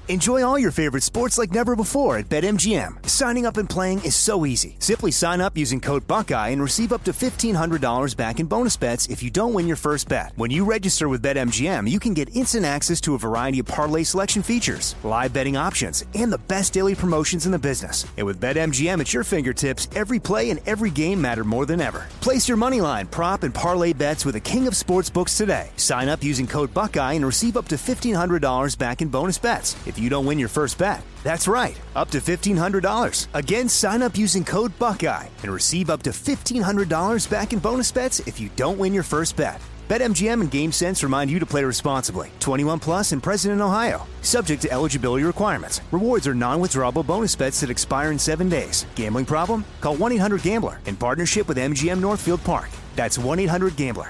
Enjoy all your favorite sports like never before at BetMGM. Signing up and playing is so easy. Simply sign up using code Buckeye and receive up to $1,500 back in bonus bets if you don't win your first bet. When you register with BetMGM, you can get instant access to a variety of parlay selection features, live betting options, and the best daily promotions in the business. And with BetMGM at your fingertips, every play and every game matter more than ever. Place your moneyline, prop, and parlay bets with the king of sportsbooks today. Sign up using code Buckeye and receive up to $1,500 back in bonus bets if you don't win your first bet. That's right, up to $1,500. Again, sign up using code Buckeye and receive up to $1,500 back in bonus bets if you don't win your first bet. BetMGM and GameSense remind you to play responsibly. 21 plus and present in Ohio. Subject to eligibility requirements. Rewards are non-withdrawable bonus bets that expire in 7 days. Gambling problem? Call 1-800-GAMBLER in partnership with MGM Northfield Park. That's 1-800-GAMBLER.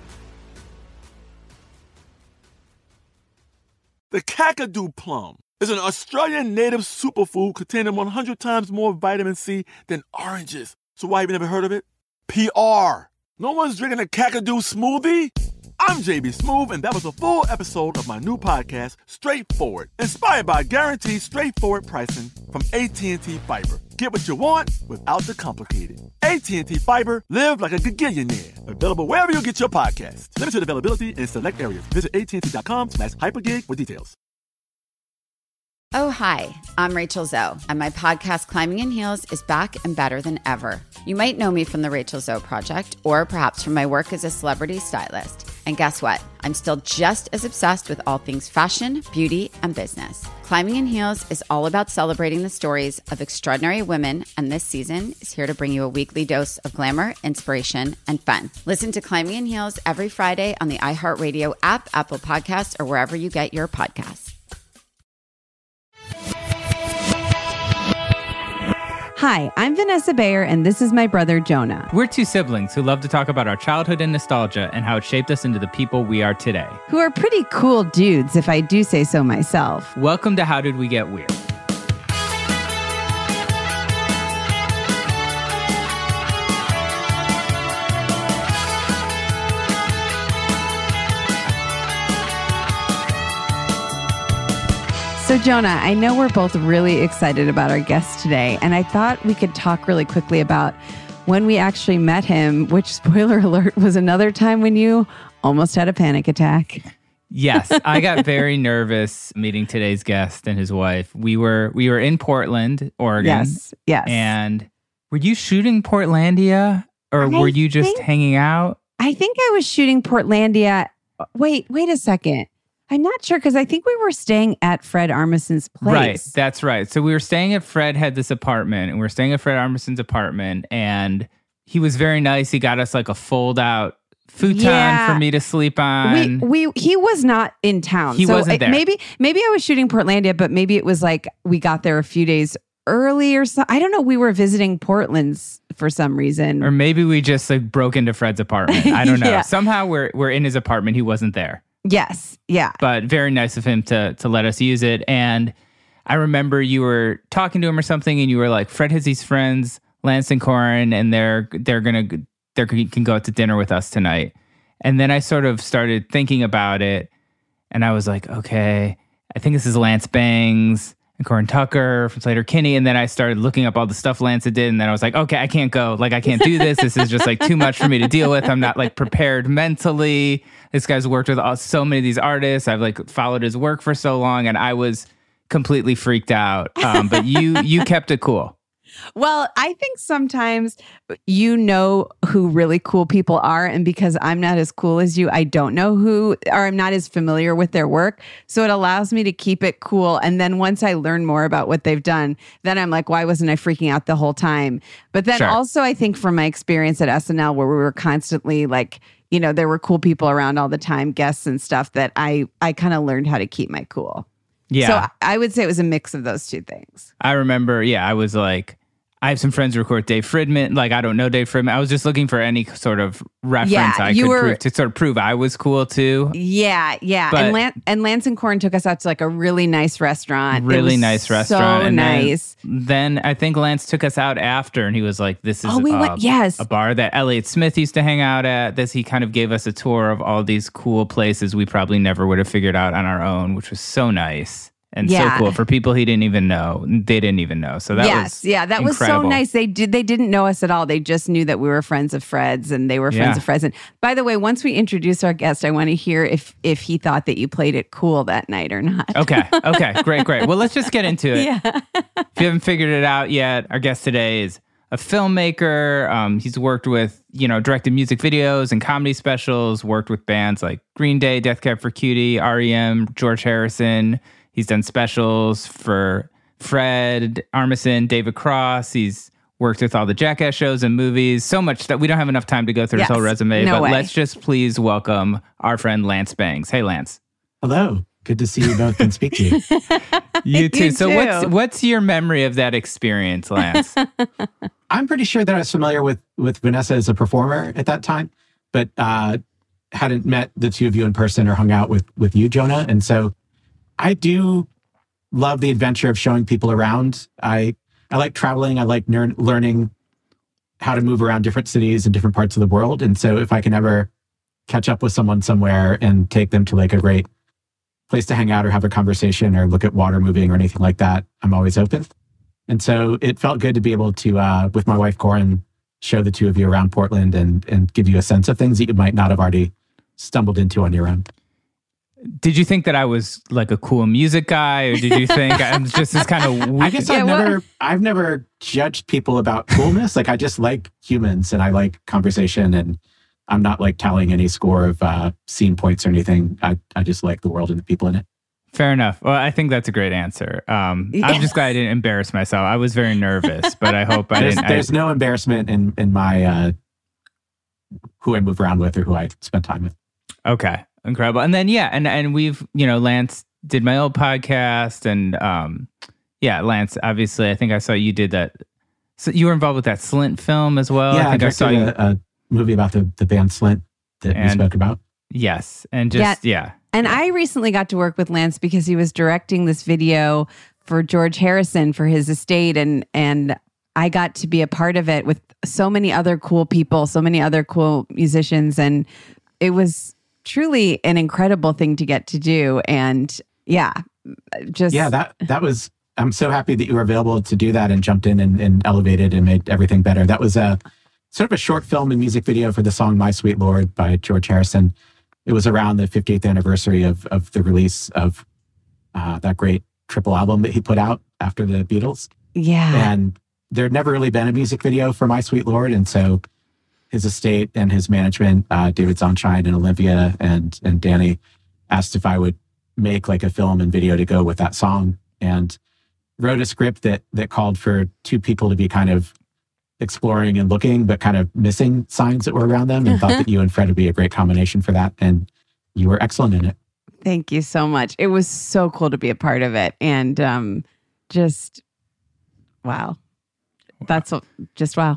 The Kakadu plum is an Australian native superfood containing 100 times more vitamin C than oranges. So why have you never heard of it? PR. No one's drinking a Kakadu smoothie? I'm JB Smoove, and that was a full episode of my new podcast, Straightforward, inspired by guaranteed straightforward pricing from AT&T Fiber. Get what you want without the complicated. AT&T Fiber, live like a gigillionaire. Available wherever you get your podcasts. Limited availability in select areas. Visit AT&T.com/hypergig for details. Oh, hi, I'm Rachel Zoe, and my podcast, Climbing in Heels, is back and better than ever. You might know me from the Rachel Zoe Project, or perhaps from my work as a celebrity stylist. And guess what? I'm still just as obsessed with all things fashion, beauty, and business. Climbing in Heels is all about celebrating the stories of extraordinary women, and this season is here to bring you a weekly dose of glamour, inspiration, and fun. Listen to Climbing in Heels every Friday on the iHeartRadio app, Apple Podcasts, or wherever you get your podcasts. Hi, I'm Vanessa Bayer, and this is my brother, Jonah. We're two siblings who love to talk about our childhood and nostalgia and how it shaped us into the people we are today. Who are pretty cool dudes, if I do say so myself. Welcome to How Did We Get Weird? So, Jonah, I know we're both really excited about our guest today, and I thought we could talk really quickly about when we actually met him, which, spoiler alert, was another time when you almost had a panic attack. Yes, I got very nervous meeting today's guest and his wife. We were in Portland, Oregon. Yes. And were you shooting Portlandia, or were you just hanging out? I think I was shooting Portlandia. Wait a second. I'm not sure, because I think we were staying at Fred Armisen's place. Right, that's right. So we were staying at Fred had this apartment, and we were staying at Fred Armisen's apartment, and he was very nice. He got us like a fold-out futon for me to sleep on. He was not in town. He wasn't there. Maybe I was shooting Portlandia, but maybe it was like we got there a few days early or so. I don't know. We were visiting Portland's for some reason. Or maybe we just like broke into Fred's apartment. I don't know. Somehow we're in his apartment. He wasn't there. Yes. Yeah. But very nice of him to let us use it. And I remember you were talking to him or something, and you were like, Fred has these friends, Lance and Corin, and they can go out to dinner with us tonight. And then I sort of started thinking about it, and I was like, okay, I think this is Lance Bangs and Corin Tucker from Sleater-Kinney. And then I started looking up all the stuff Lance did, and then I was like, okay, I can't go. Like, I can't do this. This is just like too much for me to deal with. I'm not like prepared mentally. This guy's worked with so many of these artists. I've like followed his work for so long, and I was completely freaked out. But you kept it cool. Well, I think sometimes you know who really cool people are, and because I'm not as cool as you, I don't know who, or I'm not as familiar with their work. So it allows me to keep it cool. And then once I learn more about what they've done, then I'm like, why wasn't I freaking out the whole time? But then also I think from my experience at SNL, where we were constantly like, you know, there were cool people around all the time, guests and stuff, that I kind of learned how to keep my cool. Yeah. So I would say it was a mix of those two things. I remember, I was like, I have some friends who record Dave Fridman. Like, I don't know Dave Fridman. I was just looking for any sort of reference I could prove to sort of prove I was cool too. Yeah. But, and Lance and Corin took us out to like a really nice restaurant. Really nice restaurant. So and nice. Then I think Lance took us out after, and he was like, this is a bar that Elliott Smith used to hang out at. He kind of gave us a tour of all these cool places we probably never would have figured out on our own, which was so nice. and Yeah. so cool for people he didn't even know. They didn't even know. So that was that was so incredible. nice. They didn't know us at all. They just knew that we were friends of Fred's, and they were friends of Fred's. And by the way, once we introduce our guest, I want to hear if he thought that you played it cool that night or not. Okay. Great. Well, let's just get into it. Yeah. If you haven't figured it out yet, our guest today is a filmmaker. He's worked with, directed music videos and comedy specials, worked with bands like Green Day, Death Cab for Cutie, REM, George Harrison. He's done specials for Fred Armisen, David Cross. He's worked with all the Jackass shows and movies. So much that we don't have enough time to go through his whole resume. No but way. let's just please welcome our friend Lance Bangs. Hey, Lance. Hello. Good to see you both and speak to you. You too. So too. what's your memory of that experience, Lance? I'm pretty sure that I was familiar with Vanessa as a performer at that time, but hadn't met the two of you in person or hung out with you, Jonah. And so I do love the adventure of showing people around. I like traveling. I like learning how to move around different cities and different parts of the world. And so if I can ever catch up with someone somewhere and take them to like a great place to hang out or have a conversation or look at water moving or anything like that, I'm always open. And so it felt good to be able to, with my wife, Corin, show the two of you around Portland and give you a sense of things that you might not have already stumbled into on your own. Did you think that I was like a cool music guy, or did you think I'm just this kind of weird? I guess I've never judged people about coolness. Like I just like humans and I like conversation, and I'm not like tallying any score of scene points or anything. I just like the world and the people in it. Fair enough. Well, I think that's a great answer. I'm just glad I didn't embarrass myself. I was very nervous, but I hope I didn't. There's no embarrassment in my who I move around with or who I spend time with. Okay. Incredible. And then, and we've, Lance did my old podcast, and Lance, obviously, I think I saw you did that. So you were involved with that Slint film as well. Yeah, I think I saw you. a movie about the band Slint that we spoke about. Yes. And just, And I recently got to work with Lance because he was directing this video for George Harrison for his estate. And I got to be a part of it with so many other cool people, so many other cool musicians. And it was truly an incredible thing to get to do. And that was, I'm so happy that you were available to do that and jumped in and elevated and made everything better. That was a sort of a short film and music video for the song My Sweet Lord by George Harrison. It was around the 50th anniversary of the release of that great triple album that he put out after the Beatles. Yeah. And there had never really been a music video for My Sweet Lord. And so his estate and his management, David Zonshine and Olympia and Danny, asked if I would make like a film and video to go with that song, and wrote a script that called for two people to be kind of exploring and looking, but kind of missing signs that were around them, and thought that you and Fred would be a great combination for that. And you were excellent in it. Thank you so much. It was so cool to be a part of it. And just, wow. That's just wow.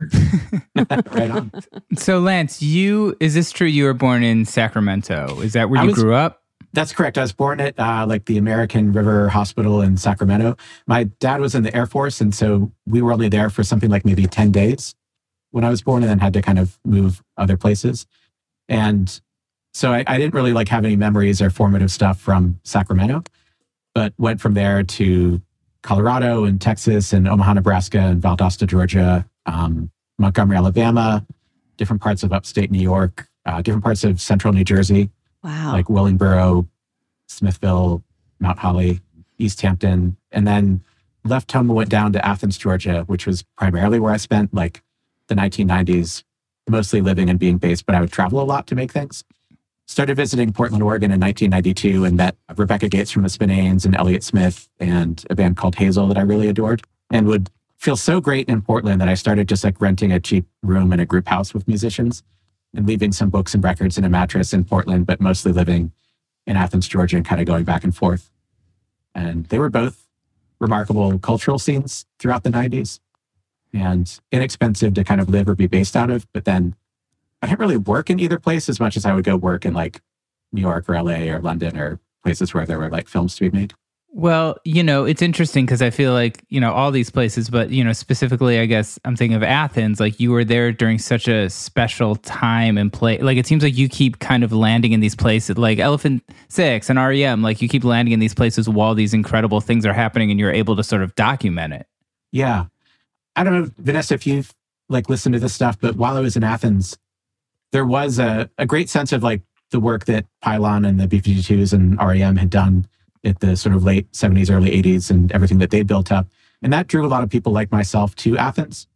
Right on. So Lance, is this true? You were born in Sacramento. Is that where you grew up? That's correct. I was born at like the American River Hospital in Sacramento. My dad was in the Air Force, and so we were only there for something like maybe 10 days when I was born, and then had to kind of move other places. And so I didn't really like have any memories or formative stuff from Sacramento, but went from there to Colorado and Texas and Omaha, Nebraska and Valdosta, Georgia, Montgomery, Alabama, different parts of upstate New York, different parts of central New Jersey. Wow. Like Willingboro, Smithville, Mount Holly, East Hampton, and then left home and went down to Athens, Georgia, which was primarily where I spent like the 1990s, mostly living and being based, but I would travel a lot to make things. Started visiting Portland, Oregon in 1992 and met Rebecca Gates from the Spinanes and Elliott Smith and a band called Hazel that I really adored, and would feel so great in Portland that I started just like renting a cheap room in a group house with musicians and leaving some books and records in a mattress in Portland, but mostly living in Athens, Georgia, and kind of going back and forth. And they were both remarkable cultural scenes throughout the 90s and inexpensive to kind of live or be based out of. But then I didn't really work in either place as much as I would go work in like New York or LA or London or places where there were like films to be made. Well, it's interesting because I feel like, all these places, but, specifically, I guess I'm thinking of Athens, like you were there during such a special time and place. Like it seems like you keep kind of landing in these places like Elephant Six and REM, like you keep landing in these places while these incredible things are happening and you're able to sort of document it. Yeah. I don't know, Vanessa, if you've like listened to this stuff, but while I was in Athens, there was a great sense of like the work that Pylon and the B-52s and REM had done at the sort of late 70s, early 80s and everything that they built up. And that drew a lot of people like myself to Athens.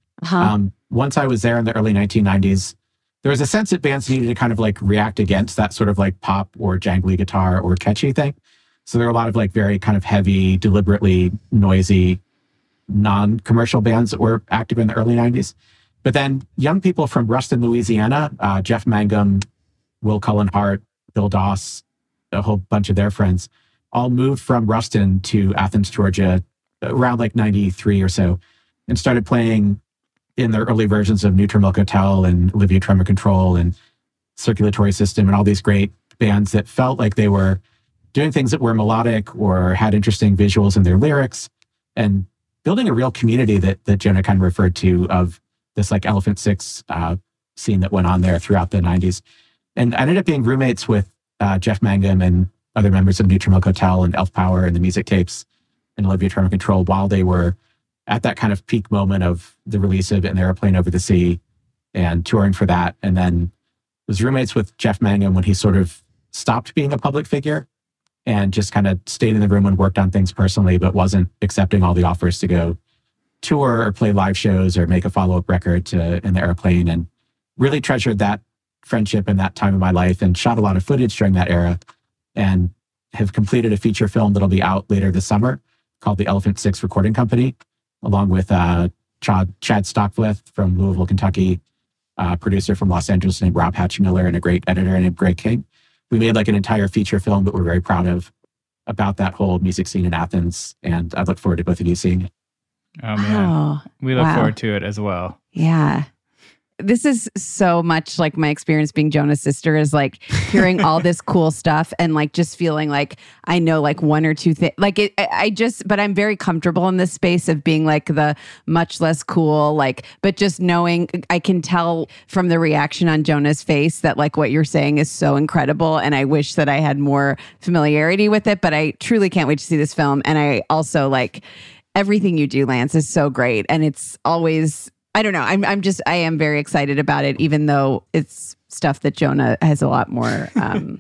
Once I was there in the early 1990s, there was a sense that bands needed to kind of like react against that sort of like pop or jangly guitar or catchy thing. So there were a lot of like very kind of heavy, deliberately noisy, non-commercial bands that were active in the early 90s. But then young people from Ruston, Louisiana, Jeff Mangum, Will Cullen Hart, Bill Doss, a whole bunch of their friends, all moved from Ruston to Athens, Georgia, around like 93 or so, and started playing in the early versions of Neutral Milk Hotel and Olivia Tremor Control and Circulatory System and all these great bands that felt like they were doing things that were melodic or had interesting visuals in their lyrics and building a real community that Jonah kind of referred to of this like Elephant Six scene that went on there throughout the 90s. And I ended up being roommates with Jeff Mangum and other members of Neutral Milk Hotel and Elf Power and the Music Tapes and Olivia Tremor Control while they were at that kind of peak moment of the release of An Airplane Over the Sea and touring for that. And then was roommates with Jeff Mangum when he sort of stopped being a public figure and just kind of stayed in the room and worked on things personally, but wasn't accepting all the offers to go tour or play live shows or make a follow-up record to In the Airplane, and really treasured that friendship and that time of my life and shot a lot of footage during that era and have completed a feature film that'll be out later this summer called The Elephant Six Recording Company, along with Chad Stockflith from Louisville, Kentucky, a producer from Los Angeles named Rob Hatchmiller, and a great editor named Greg King. We made like an entire feature film that we're very proud of about that whole music scene in Athens, and I look forward to both of you seeing it. Oh, man. We look forward to it as well. Yeah. This is so much like my experience being Jonah's sister, is like hearing all this cool stuff and like just feeling like I know like one or two things. Like but I'm very comfortable in this space of being like the much less cool, like, but just knowing, I can tell from the reaction on Jonah's face that like what you're saying is so incredible. And I wish that I had more familiarity with it, but I truly can't wait to see this film. And I also like everything you do, Lance, is so great. And it's always, I don't know. I am very excited about it, even though it's stuff that Jonah has a lot more.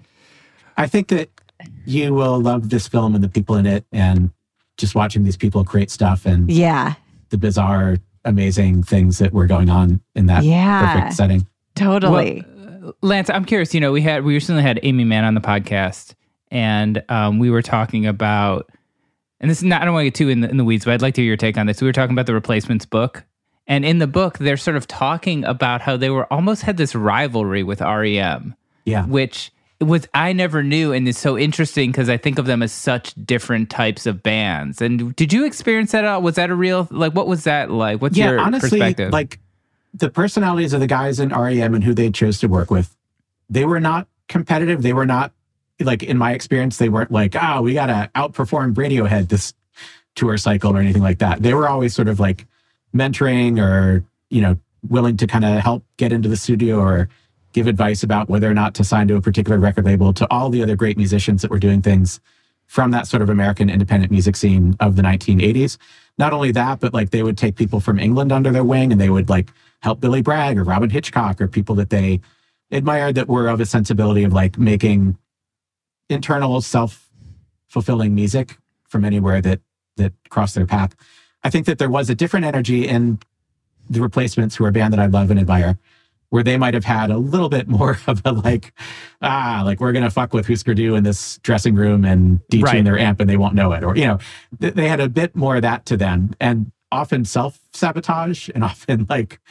I think that you will love this film and the people in it, and just watching these people create stuff and the bizarre, amazing things that were going on in that perfect setting. Totally. Well, Lance, I'm curious. We recently had Amy Mann on the podcast, and we were talking about, and this is not, I don't want to get too in the weeds, but I'd like to hear your take on this. We were talking about the Replacements book. And in the book, they're sort of talking about how they were almost had this rivalry with REM, which I never knew, and is so interesting because I think of them as such different types of bands. And did you experience that at all? Was that a real, like, what was that like? What's your honestly, perspective? Like, the personalities of the guys in REM and who they chose to work with, they were not competitive. They were not, like, in my experience, they weren't like, we got to outperform Radiohead this tour cycle or anything like that. They were always sort of like mentoring or, willing to kind of help get into the studio or give advice about whether or not to sign to a particular record label, to all the other great musicians that were doing things from that sort of American independent music scene of the 1980s. Not only that, but like they would take people from England under their wing, and they would like help Billy Bragg or Robin Hitchcock or people that they admired that were of a sensibility of like making internal self-fulfilling music from anywhere that crossed their path. I think that there was a different energy in the Replacements, who are a band that I love and admire, where they might have had a little bit more of a like we're going to fuck with Husker Du in this dressing room and detune their amp and they won't know it. Or, they had a bit more of that to them, and often self-sabotage and often like,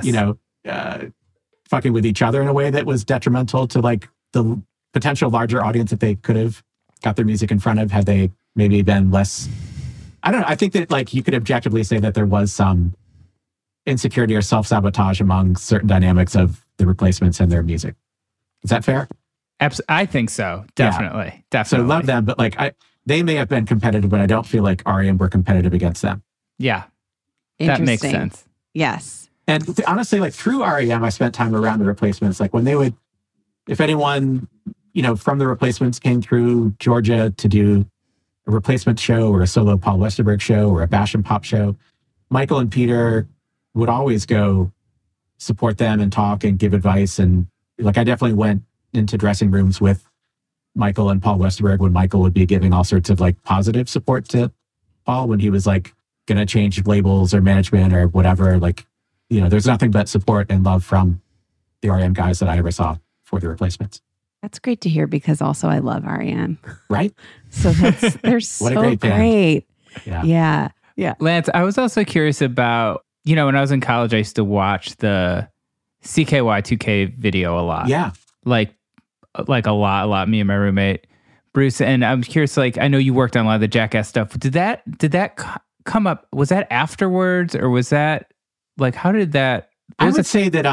fucking with each other in a way that was detrimental to like the potential larger audience that they could have got their music in front of had they maybe been less. I don't know. I think that like you could objectively say that there was some insecurity or self-sabotage among certain dynamics of the Replacements and their music. Is that fair? I think so. Definitely. Definitely. So love them, but like they may have been competitive, but I don't feel like REM were competitive against them. Yeah, that makes Interesting. sense. Yes. And honestly, like through REM, I spent time around the Replacements. Like when they would, if anyone, from the Replacements came through Georgia to do a Replacement show or a solo Paul Westerberg show or a Bash and Pop show, Michael and Peter would always go support them and talk and give advice. And like I definitely went into dressing rooms with Michael and Paul Westerberg when Michael would be giving all sorts of like positive support to Paul when he was like going to change labels or management or whatever. Like, there's nothing but support and love from the REM guys that I ever saw for the Replacements. That's great to hear because also I love REM. Right? So they're so What a great band. great. Yeah. Yeah. Lance, I was also curious about, when I was in college, I used to watch the CKY2K video a lot. Yeah. Like a lot, me and my roommate, Bruce. And I'm curious, like, I know you worked on a lot of the Jackass stuff. Did that come up? Was that afterwards or was that, like, how did that? I would say that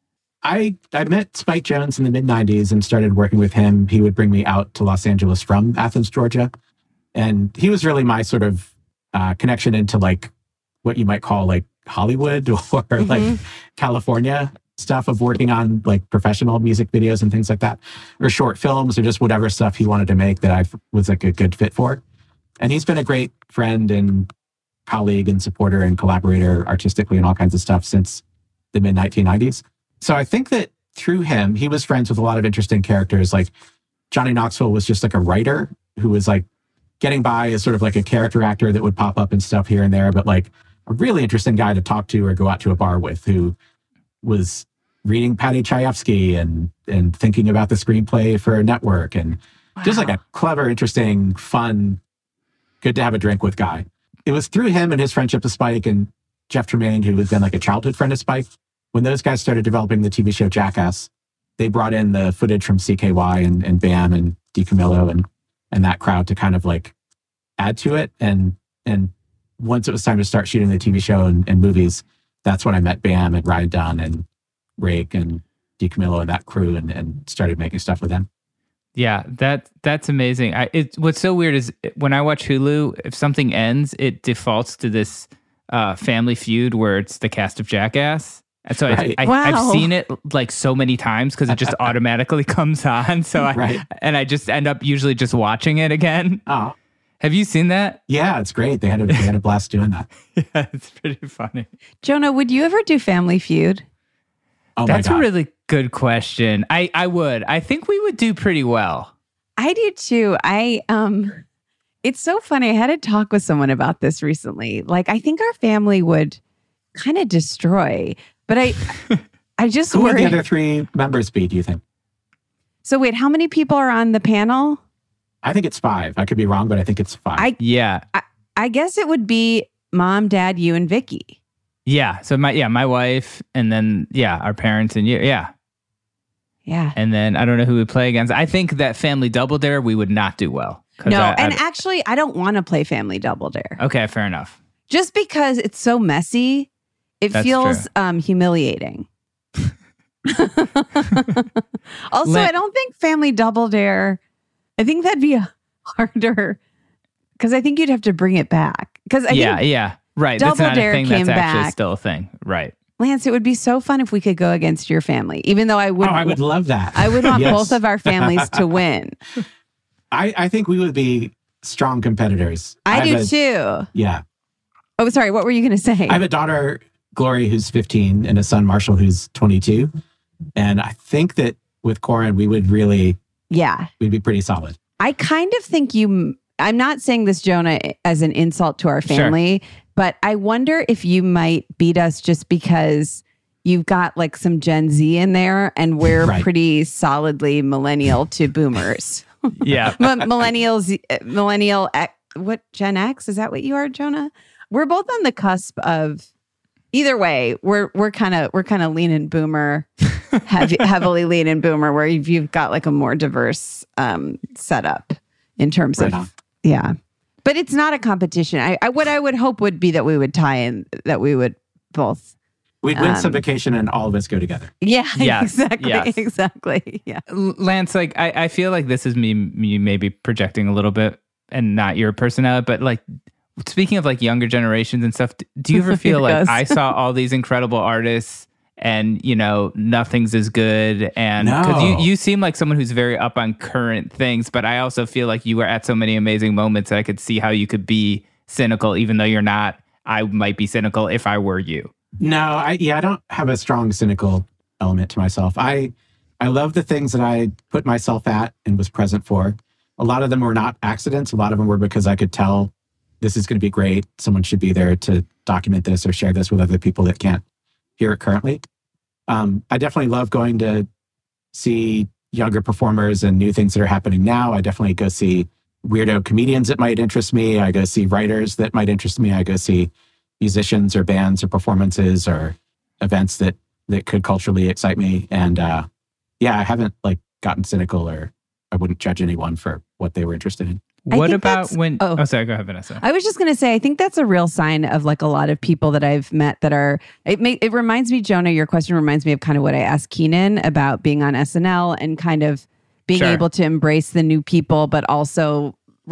I met Spike Jonze in the mid-90s and started working with him. He would bring me out to Los Angeles from Athens, Georgia. And he was really my sort of connection into like what you might call like Hollywood or like California stuff of working on like professional music videos and things like that, or short films or just whatever stuff he wanted to make that I was like a good fit for. And he's been a great friend and colleague and supporter and collaborator artistically and all kinds of stuff since the mid 1990s. So I think that through him, he was friends with a lot of interesting characters. Like Johnny Knoxville was just like a writer who was like getting by as sort of like a character actor that would pop up and stuff here and there, but like a really interesting guy to talk to or go out to a bar with who was reading Paddy Chayefsky and thinking about the screenplay for a network and just like a clever, interesting, fun, good to have a drink with guy. It was through him and his friendship with Spike and Jeff Tremaine, who had been like a childhood friend of Spike. When those guys started developing the TV show Jackass, they brought in the footage from CKY and Bam and DiCamillo and that crowd to kind of like add to it. And once it was time to start shooting the TV show and movies, that's when I met Bam and Ryan Dunn and Rake and DiCamillo and that crew and started making stuff with them. Yeah, that's amazing. What's so weird is when I watch Hulu, if something ends, it defaults to this Family Feud where it's the cast of Jackass. And so Right. I've seen it like so many times because it just automatically comes on. So I just end up usually just watching it again. Oh, have you seen that? yeah, it's great. They had a blast doing that. Yeah, it's pretty funny. Jonah, would you ever do Family Feud? Oh That's my God. a really good question. I would. I think we would do pretty well. I do too. It's so funny. I had a talk with someone about this recently. Like, I think our family would kind of destroy, but I just Who would worry. the other three members be, do you think? So wait, how many people are on the panel? I think it's 5. I could be wrong, but I think it's 5. Yeah. I guess it would be Mom, Dad, you, and Vicky. Yeah. So my wife and then, our parents and you. Yeah. Yeah. And then I don't know who would play against. I think that Family Double Dare, we would not do well. No, actually, I don't want to play Family Double Dare. Okay, fair enough. Just because it's so messy, it That's feels true. humiliating. Also, I don't think Family Double Dare, I think that'd be harder because I think you'd have to bring it back. Because Yeah. Right. Double That's not Dare a thing came that's actually back. still a thing. Right. Lance, it would be so fun if we could go against your family, even though I would. I would love that. I would want Yes. both of our families to win. I think we would be strong competitors. I do have too. Yeah. Oh, sorry. What were you going to say? I have a daughter, Glory, who's 15, and a son, Marshall, who's 22. And I think that with Corin, we'd be pretty solid. I kind of think I'm not saying this, Jonah, as an insult to our family, but I wonder if you might beat us just because you've got like some Gen Z in there and we're Right. pretty solidly millennial to boomers. Yeah. Millennial, what, Gen X? Is that what you are, Jonah? We're both on the cusp of, either way, we're kind of leaning boomer, heavily leaning boomer, where you've got like a more diverse setup in terms Right of, on. yeah. But it's not a competition. What I would hope would be that we would tie in, that we would both. We'd win some vacation and all of us go together. Yeah, Yes, exactly. yes. Exactly. Yeah. Lance, like I feel like this is me maybe projecting a little bit, and not your personality, but like speaking of like younger generations and stuff, do you ever feel like I saw all these incredible artists and, you know, nothing's as good? And because you seem like someone who's very up on current things, but I also feel like you were at so many amazing moments that I could see how you could be cynical, even though you're not. I might be cynical if I were you. No, I don't have a strong cynical element to myself. I love the things that I put myself at and was present for. A lot of them were not accidents. A lot of them were because I could tell this is going to be great. Someone should be there to document this or share this with other people that can't hear it currently. I definitely love going to see younger performers and new things that are happening now. I definitely go see weirdo comedians that might interest me. I go see writers that might interest me. I go see musicians or bands or performances or events that could culturally excite me. And I haven't like gotten cynical, or I wouldn't judge anyone for what they were interested in. What about when... Oh, sorry. Go ahead, Vanessa. I was just going to say, I think that's a real sign of like a lot of people that I've met that are... It reminds me, Jonah, your question reminds me of kind of what I asked Keenan about being on SNL and kind of being able to embrace the new people, but also,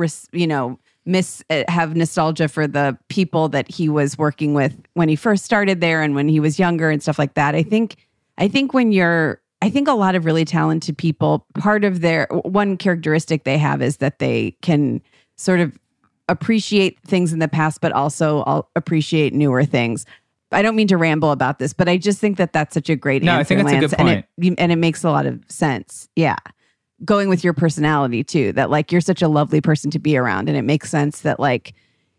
have nostalgia for the people that he was working with when he first started there and when he was younger and stuff like that. I think a lot of really talented people, part of their one characteristic they have is that they can sort of appreciate things in the past, but also appreciate newer things. I don't mean to ramble about this, but I just think that that's such a great answer, I think that's Lance, a good point. and it makes a lot of sense. Yeah. Going with your personality too, that like you're such a lovely person to be around, and it makes sense that like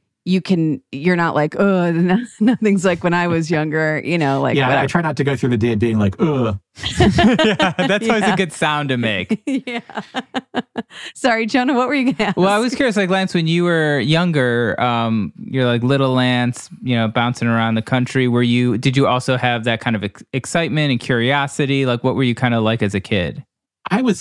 you're not like, oh, nothing's like when I was younger, like. Yeah, whatever. I try not to go through the day being like, ugh. Yeah, that's always a good sound to make. Yeah. Sorry, Jonah, what were you going to ask? Well, I was curious, like Lance, when you were younger, you're like little Lance, bouncing around the country. Did you also have that kind of excitement and curiosity? Like, what were you kind of like as a kid? I was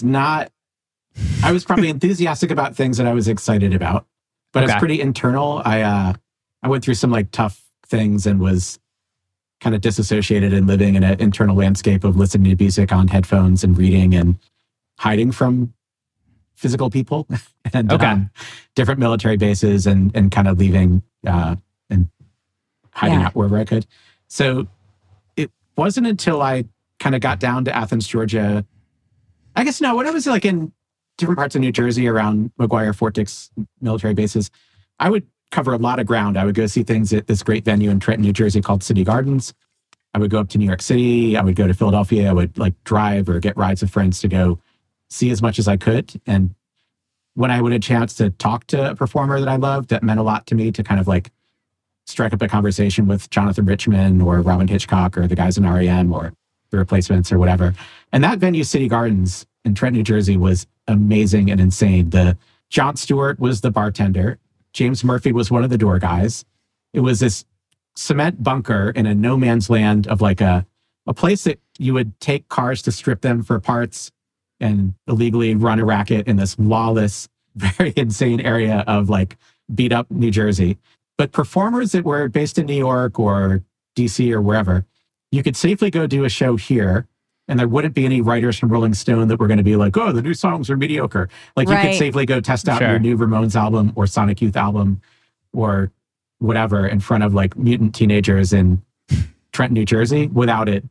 probably enthusiastic about things that I was excited about. But it's pretty internal. I went through some like tough things and was kind of disassociated and living in an internal landscape of listening to music on headphones and reading and hiding from physical people and different military bases and kind of leaving and hiding out wherever I could. So it wasn't until I kind of got down to Athens, Georgia. I guess when I was like in different parts of New Jersey around McGuire, Fort Dix military bases, I would cover a lot of ground. I would go see things at this great venue in Trenton, New Jersey called City Gardens. I would go up to New York City. I would go to Philadelphia. I would like drive or get rides with friends to go see as much as I could. And when I would have a chance to talk to a performer that I loved, that meant a lot to me to kind of like strike up a conversation with Jonathan Richman or Robin Hitchcock or the guys in REM or The Replacements or whatever. And that venue, City Gardens in Trenton, New Jersey, was amazing and insane. Jon Stewart was the bartender. James Murphy was one of the door guys. It was this cement bunker in a no man's land of like a place that you would take cars to strip them for parts and illegally run a racket in this lawless, very insane area of like beat up New Jersey. But performers that were based in New York or DC or wherever, you could safely go do a show here. And there wouldn't be any writers from Rolling Stone that were going to be like, oh, the new songs are mediocre. Like you could safely go test out your new Ramones album or Sonic Youth album or whatever in front of like mutant teenagers in Trenton, New Jersey without it,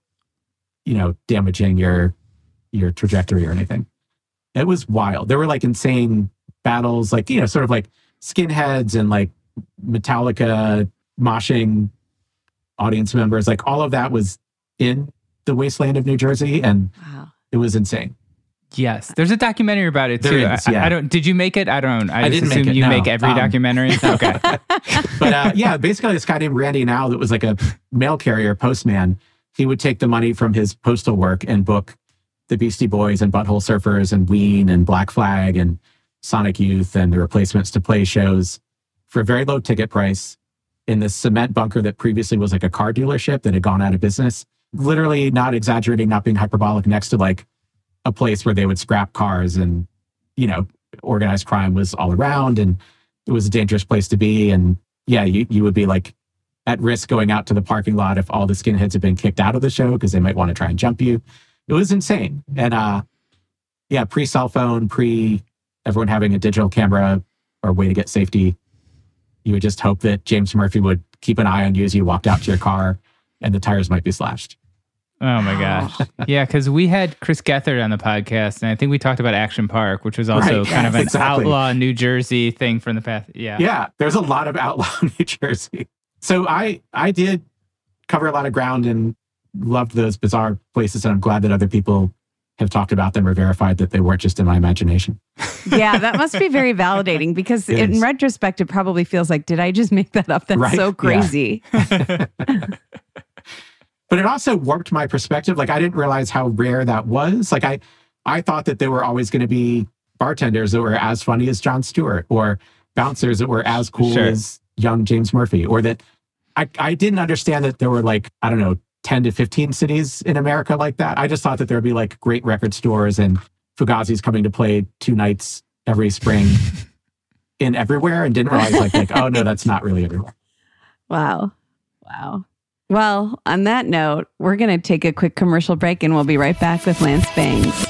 damaging your trajectory or anything. It was wild. There were like insane battles, like, sort of like skinheads and like Metallica moshing audience members. Like all of that was in the wasteland of New Jersey, and it was insane. Yes, there's a documentary about it too. I don't. Did you make it? I don't. I didn't assume make it. You No. make every documentary. Okay. But basically this guy named Randy Now that was like a mail carrier postman. He would take the money from his postal work and book the Beastie Boys and Butthole Surfers and Ween and Black Flag and Sonic Youth and The Replacements to play shows for a very low ticket price in this cement bunker that previously was like a car dealership that had gone out of business. Literally, not exaggerating, not being hyperbolic, next to like a place where they would scrap cars and, organized crime was all around and it was a dangerous place to be. And you would be like at risk going out to the parking lot if all the skinheads had been kicked out of the show because they might want to try and jump you. It was insane. And pre-cell phone, everyone having a digital camera or way to get safety, you would just hope that James Murphy would keep an eye on you as you walked out to your car and the tires might be slashed. Oh my gosh. Yeah, because we had Chris Gethard on the podcast, and I think we talked about Action Park, which was also kind of an outlaw New Jersey thing from the past. Yeah. Yeah, there's a lot of outlaw New Jersey. So I did cover a lot of ground and loved those bizarre places, and I'm glad that other people have talked about them or verified that they weren't just in my imagination. Yeah, that must be very validating because in retrospect, it probably feels like, did I just make that up? That's so crazy. Yeah. But it also warped my perspective. Like, I didn't realize how rare that was. Like, I thought that there were always going to be bartenders that were as funny as Jon Stewart, or bouncers that were as cool as young James Murphy, or that I didn't understand that there were, like, I don't know, 10 to 15 cities in America like that. I just thought that there would be like great record stores and Fugazi's coming to play 2 nights every spring in everywhere, and didn't realize like, oh no, that's not really everywhere. Wow. Well, on that note, we're going to take a quick commercial break and we'll be right back with Lance Bangs.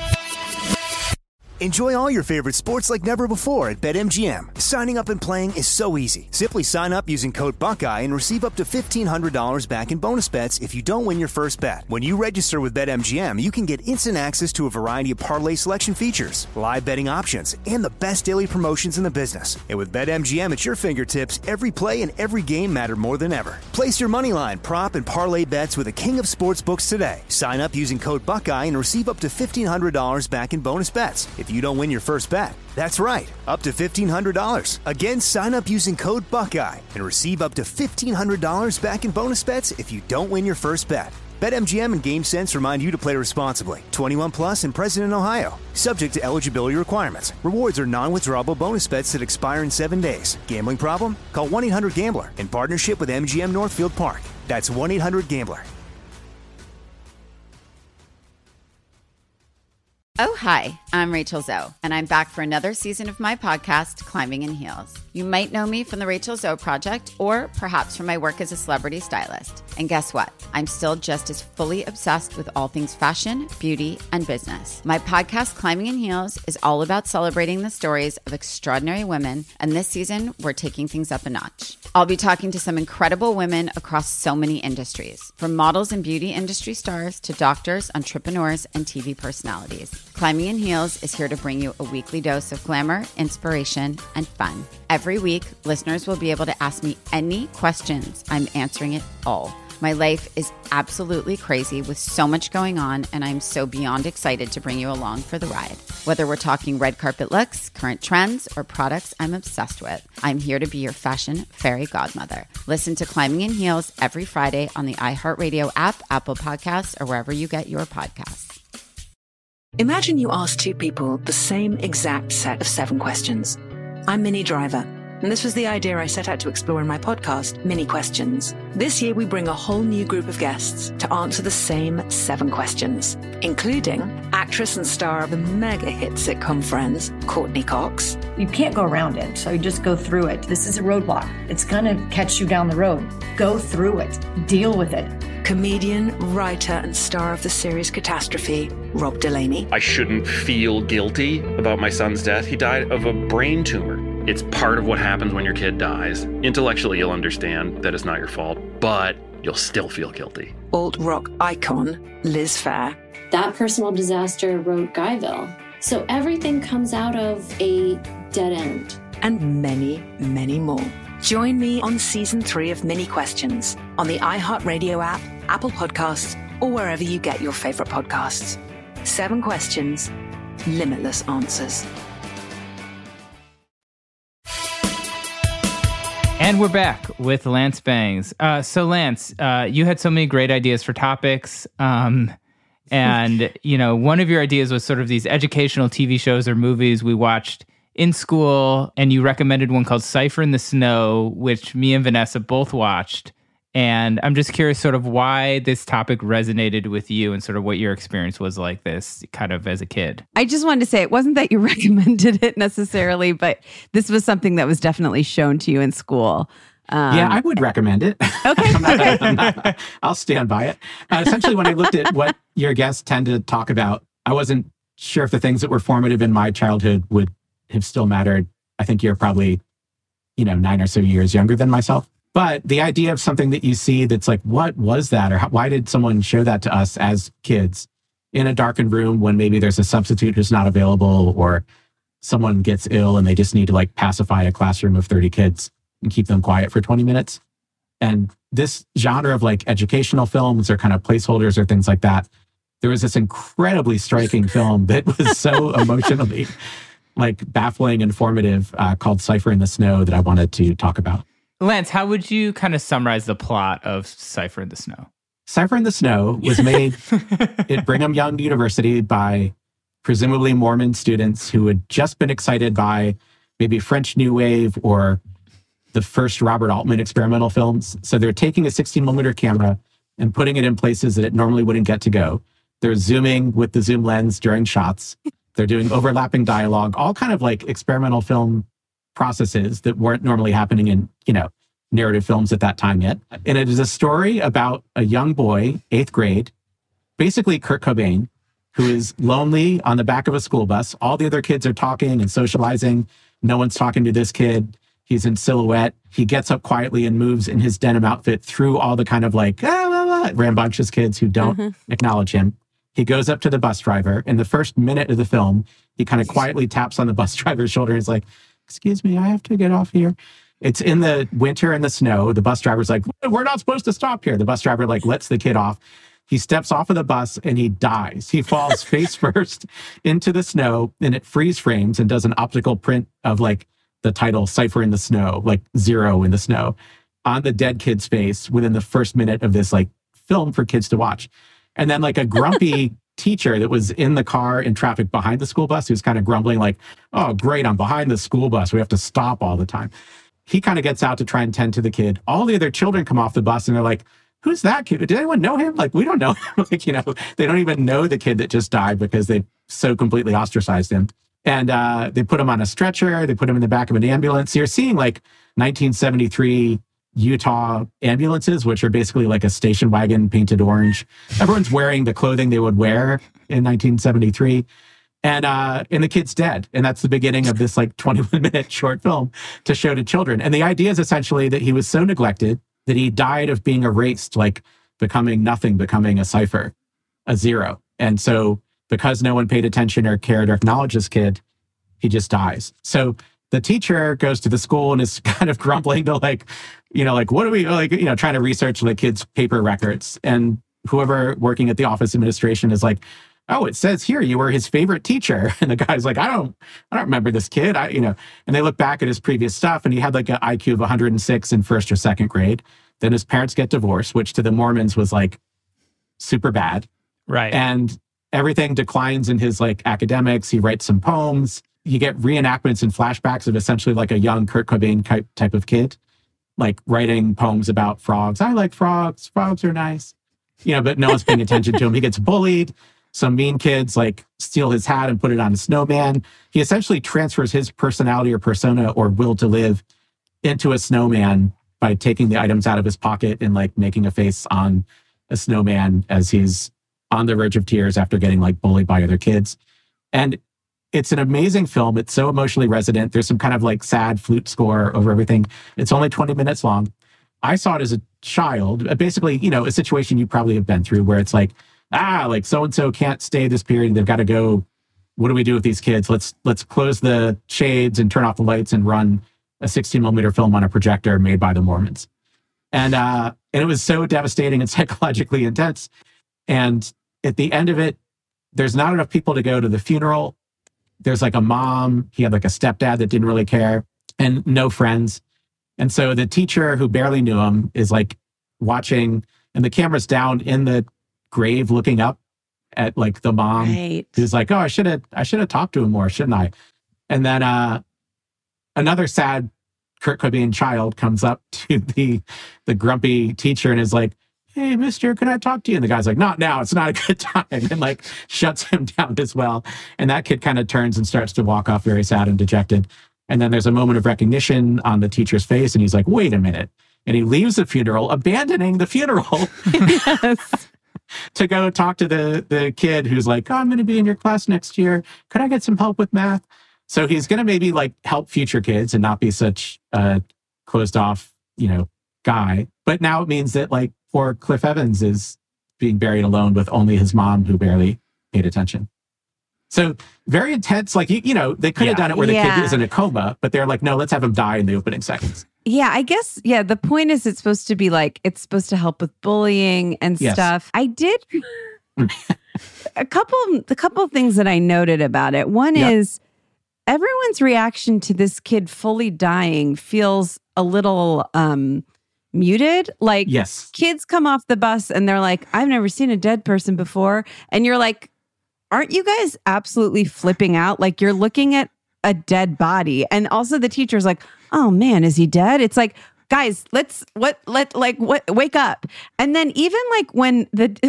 Enjoy all your favorite sports like never before at BetMGM. Signing up and playing is so easy. Simply sign up using code Buckeye and receive up to $1,500 back in bonus bets if you don't win your first bet. When you register with BetMGM, you can get instant access to a variety of parlay selection features, live betting options, and the best daily promotions in the business. And with BetMGM at your fingertips, every play and every game matter more than ever. Place your moneyline, prop, and parlay bets with the king of sportsbooks today. Sign up using code Buckeye and receive up to $1,500 back in bonus bets if you don't win your first bet. That's right, up to $1,500. Again, sign up using code Buckeye and receive up to $1,500 back in bonus bets if you don't win your first bet. BetMGM and GameSense remind you to play responsibly. 21 plus and present in Ohio. Subject to eligibility requirements. Rewards are non-withdrawable bonus bets that expire in 7 days. Gambling problem? Call 1-800-GAMBLER in partnership with MGM Northfield Park. That's 1-800-GAMBLER. Oh, hi, I'm Rachel Zoe, and I'm back for another season of my podcast, Climbing in Heels. You might know me from the Rachel Zoe Project, or perhaps from my work as a celebrity stylist. And guess what? I'm still just as fully obsessed with all things fashion, beauty, and business. My podcast, Climbing in Heels, is all about celebrating the stories of extraordinary women, and this season, we're taking things up a notch. I'll be talking to some incredible women across so many industries, from models and beauty industry stars to doctors, entrepreneurs, and TV personalities. Climbing in Heels is here to bring you a weekly dose of glamour, inspiration, and fun. Every week, listeners will be able to ask me any questions. I'm answering it all. My life is absolutely crazy with so much going on, and I'm so beyond excited to bring you along for the ride. Whether we're talking red carpet looks, current trends, or products I'm obsessed with, I'm here to be your fashion fairy godmother. Listen to Climbing in Heels every Friday on the iHeartRadio app, Apple Podcasts, or wherever you get your podcasts. Imagine you ask 2 people the same exact set of 7 questions. I'm Minnie Driver, and this was the idea I set out to explore in my podcast, Mini Questions. This year, we bring a whole new group of guests to answer the same 7 questions, including actress and star of the mega hit sitcom Friends, Courtney Cox. You can't go around it, so you just go through it. This is a roadblock. It's going to catch you down the road. Go through it. Deal with it. Comedian, writer, and star of the series Catastrophe, Rob Delaney. I shouldn't feel guilty about my son's death. He died of a brain tumor. It's part of what happens when your kid dies. Intellectually, you'll understand that it's not your fault, but you'll still feel guilty. Alt-rock icon, Liz Phair. That personal disaster wrote Guyville. So everything comes out of a dead end. And many, many more. Join me on Season 3 of Mini Questions on the iHeartRadio app, Apple Podcasts, or wherever you get your favorite podcasts. 7 questions, limitless answers. And we're back with Lance Bangs. So Lance, you had so many great ideas for topics. And, you know, one of your ideas was sort of these educational TV shows or movies we watched in school, and you recommended one called Cypher in the Snow, which me and Vanessa both watched. And I'm just curious sort of why this topic resonated with you and sort of what your experience was like this kind of as a kid. I just wanted to say it wasn't that you recommended it necessarily, but this was something that was definitely shown to you in school. Yeah, I would recommend it. Okay. I'll stand by it. Essentially, when I looked at what your guests tend to talk about, I wasn't sure if the things that were formative in my childhood would have still mattered. I think you're probably 9 or so years younger than myself. But the idea of something that you see that's like, what was that? Or why did someone show that to us as kids in a darkened room when maybe there's a substitute who's not available, or someone gets ill and they just need to like pacify a classroom of 30 kids and keep them quiet for 20 minutes. And this genre of like educational films or kind of placeholders or things like that, there was this incredibly striking film that was so emotionally like baffling, informative, called Cypher in the Snow that I wanted to talk about. Lance, how would you kind of summarize the plot of Cypher in the Snow? Cypher in the Snow was made at Brigham Young University by presumably Mormon students who had just been excited by maybe French New Wave or the first Robert Altman experimental films. So they're taking a 16mm camera and putting it in places that it normally wouldn't get to go. They're zooming with the zoom lens during shots. They're doing overlapping dialogue, all kind of like experimental film processes that weren't normally happening in, narrative films at that time yet. And it is a story about a young boy, 8th grade, basically Kurt Cobain, who is lonely on the back of a school bus. All the other kids are talking and socializing. No one's talking to this kid. He's in silhouette. He gets up quietly and moves in his denim outfit through all the kind of like rambunctious kids who don't acknowledge him. He goes up to the bus driver. In the first minute of the film, he kind of quietly taps on the bus driver's shoulder. He's like, "Excuse me, I have to get off here." It's in the winter and the snow. The bus driver's like, "We're not supposed to stop here." The bus driver like lets the kid off. He steps off of the bus and he dies. He falls face first into the snow, and it freeze frames and does an optical print of like the title Cypher in the Snow, like 0 in the snow, on the dead kid's face within the first minute of this like film for kids to watch. And then like a grumpy teacher that was in the car in traffic behind the school bus, who's kind of grumbling like, "Oh, great, I'm behind the school bus. We have to stop all the time." He kind of gets out to try and tend to the kid. All the other children come off the bus and they're like, "Who's that kid? Did anyone know him?" Like, "We don't know him." Like, they don't even know the kid that just died because they so completely ostracized him. And they put him on a stretcher. They put him in the back of an ambulance. So you're seeing like 1973 Utah ambulances, which are basically like a station wagon painted orange. Everyone's wearing the clothing they would wear in 1973. And the kid's dead. And that's the beginning of this like 21-minute short film to show to children. And the idea is essentially that he was so neglected that he died of being erased, like becoming nothing, becoming a cipher, a 0. And so because no one paid attention or cared or acknowledged this kid, he just dies. So the teacher goes to the school and is kind of grumbling to like, what are we like, trying to research the kid's paper records. And whoever working at the office administration is like, "Oh, it says here you were his favorite teacher." And the guy's like, I don't remember this kid. And they look back at his previous stuff and he had like an IQ of 106 in 1st or 2nd grade. Then his parents get divorced, which to the Mormons was like super bad. Right. And everything declines in his like academics. He writes some poems. You get reenactments and flashbacks of essentially like a young Kurt Cobain type of kid, like writing poems about frogs. "I like frogs. Frogs are nice." But no one's paying attention to him. He gets bullied. Some mean kids like steal his hat and put it on a snowman. He essentially transfers his personality or persona or will to live into a snowman by taking the items out of his pocket and like making a face on a snowman as he's on the verge of tears after getting like bullied by other kids. And it's an amazing film. It's so emotionally resonant. There's some kind of like sad flute score over everything. It's only 20 minutes long. I saw it as a child, basically, a situation you probably have been through where it's like, like so-and-so can't stay this period. They've got to go. What do we do with these kids? Let's close the shades and turn off the lights and run a 16mm film on a projector made by the Mormons. And it was so devastating and psychologically intense. And at the end of it, there's not enough people to go to the funeral. There's like a mom. He had like a stepdad that didn't really care and no friends. And so the teacher who barely knew him is like watching, and the camera's down in the grave looking up at like the mom who's like, "Oh, I should have talked to him more, shouldn't I?" And then another sad Kurt Cobain child comes up to the grumpy teacher and is like, "Hey, mister, can I talk to you?" And the guy's like, "Not now, it's not a good time," and like shuts him down as well. And that kid kind of turns and starts to walk off very sad and dejected. And then there's a moment of recognition on the teacher's face and he's like, "Wait a minute." And he leaves the funeral, abandoning the funeral. Yes. To go talk to the kid who's like, "Oh, I'm going to be in your class next year. Could I get some help with math?" So he's going to maybe like help future kids and not be such a closed off, guy. But now it means that like poor Cliff Evans is being buried alone with only his mom who barely paid attention. So very intense. Like, they could have done it where the kid is in a coma, but they're like, no, let's have him die in the opening seconds. Yeah, I guess, the point is it's supposed to be like, it's supposed to help with bullying and stuff. I did a couple of things that I noted about it. One is everyone's reaction to this kid fully dying feels a little muted. Like kids come off the bus and they're like, I've never seen a dead person before. And you're like, aren't you guys absolutely flipping out? Like you're looking at a dead body. And also the teacher's like, oh man, is he dead? It's like, guys, wake up. And then even like when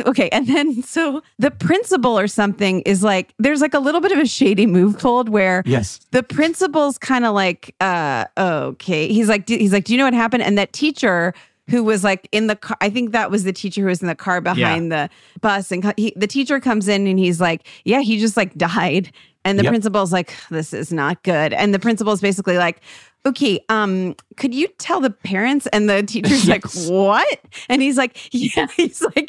so the principal or something is like, there's like a little bit of a shady move pulled where the principal's kind of like, okay. He's like, do you know what happened? And that teacher who was like in the car, I think that was the teacher who was in the car behind the bus. And the teacher comes in and he's like, yeah, he just like died. And the principal's like, this is not good. And the principal's basically like, okay, could you tell the parents? And the teacher's like, what? And he's like, yeah, he's like,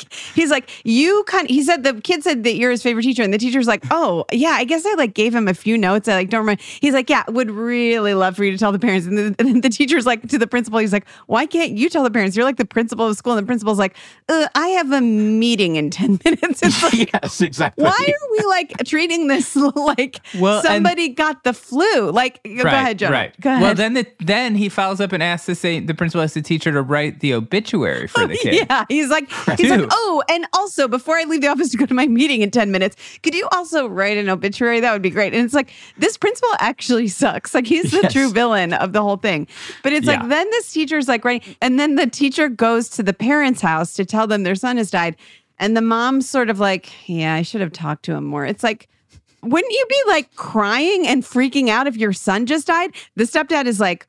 he said, the kid said that you're his favorite teacher. And the teacher's like, oh yeah, I guess I like gave him a few notes. I like don't remember. He's like, yeah, would really love for you to tell the parents. And then the teacher's like to the principal, he's like, why can't you tell the parents? You're like the principal of the school. And the principal's like, I have a meeting in 10 minutes. It's like, yes, exactly. Why are we like treating this like somebody got the flu? Like, go ahead, Joe. Right. Go ahead. Well, then he follows up and asks the principal asks the teacher to write the obituary for the kid. Yeah, he's like, oh, and also before I leave the office to go to my meeting in 10 minutes, could you also write an obituary? That would be great. And it's like, this principal actually sucks. Like he's the true villain of the whole thing. But it's like, then this teacher's like writing, and then the teacher goes to the parents' house to tell them their son has died. And the mom's sort of like, yeah, I should have talked to him more. It's like, wouldn't you be like crying and freaking out if your son just died? The stepdad is like,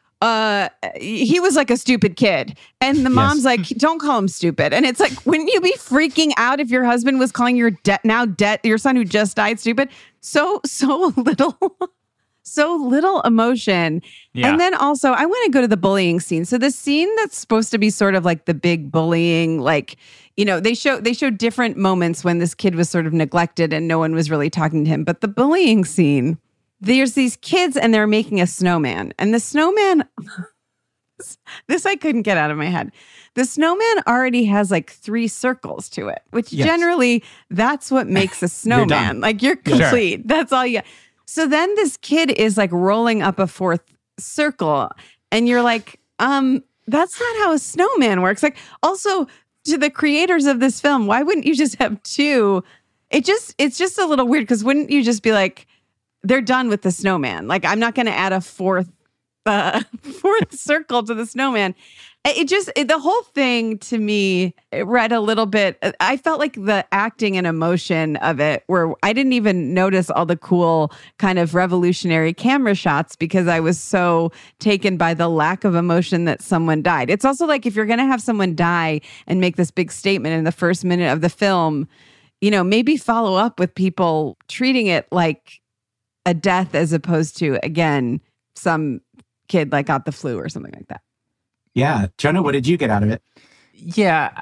he was like a stupid kid. And the mom's like, don't call him stupid. And it's like, wouldn't you be freaking out if your husband was calling your your son who just died stupid? So little emotion. Yeah. And then also I want to go to the bullying scene. So the scene that's supposed to be sort of like the big bullying, like, they show different moments when this kid was sort of neglected and no one was really talking to him. But the bullying scene, there's these kids and they're making a snowman. And the snowman, this I couldn't get out of my head. The snowman already has like 3 circles to it, which generally that's what makes a snowman. Like you're complete. Sure. That's all you got. So then this kid is like rolling up a 4th circle and you're like, that's not how a snowman works. Like also to the creators of this film, why wouldn't you just have 2? It's just a little weird because wouldn't you just be like, they're done with the snowman. Like, I'm not going to add a 4th circle to the snowman. The whole thing to me, it read a little bit, I felt like the acting and emotion of it where I didn't even notice all the cool kind of revolutionary camera shots because I was so taken by the lack of emotion that someone died. It's also like if you're going to have someone die and make this big statement in the first minute of the film, maybe follow up with people treating it like a death as opposed to, again, some kid like got the flu or something like that. Yeah. Jonah, what did you get out of it? Yeah.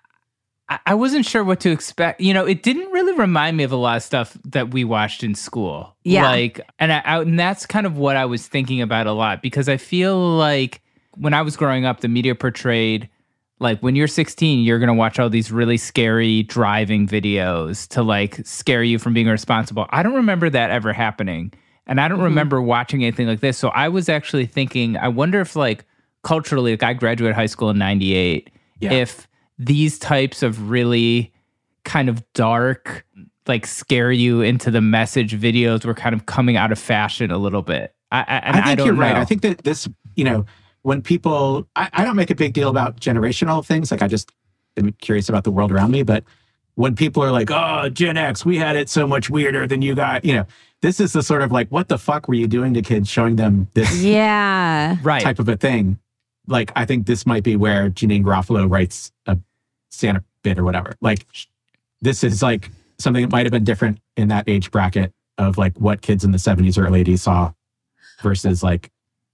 I wasn't sure what to expect. It didn't really remind me of a lot of stuff that we watched in school. Yeah. And that's kind of what I was thinking about a lot because I feel like when I was growing up, the media portrayed like when you're 16, you're going to watch all these really scary driving videos to like scare you from being responsible. I don't remember that ever happening. And I don't remember watching anything like this. So I was actually thinking, I wonder if like culturally, like I graduated high school in 98, if these types of really kind of dark, like scare you into the message videos were kind of coming out of fashion a little bit. I think you're right. I think that this, when people, I don't make a big deal about generational things. Like I just am curious about the world around me. But when people are like, oh, Gen X, we had it so much weirder than you got, this is the sort of like, what the fuck were you doing to kids showing them this type of a thing? Like, I think this might be where Janeane Garofalo writes a Santa bit or whatever. Like, this is like something that might have been different in that age bracket of like what kids in the 70s or 80s saw versus like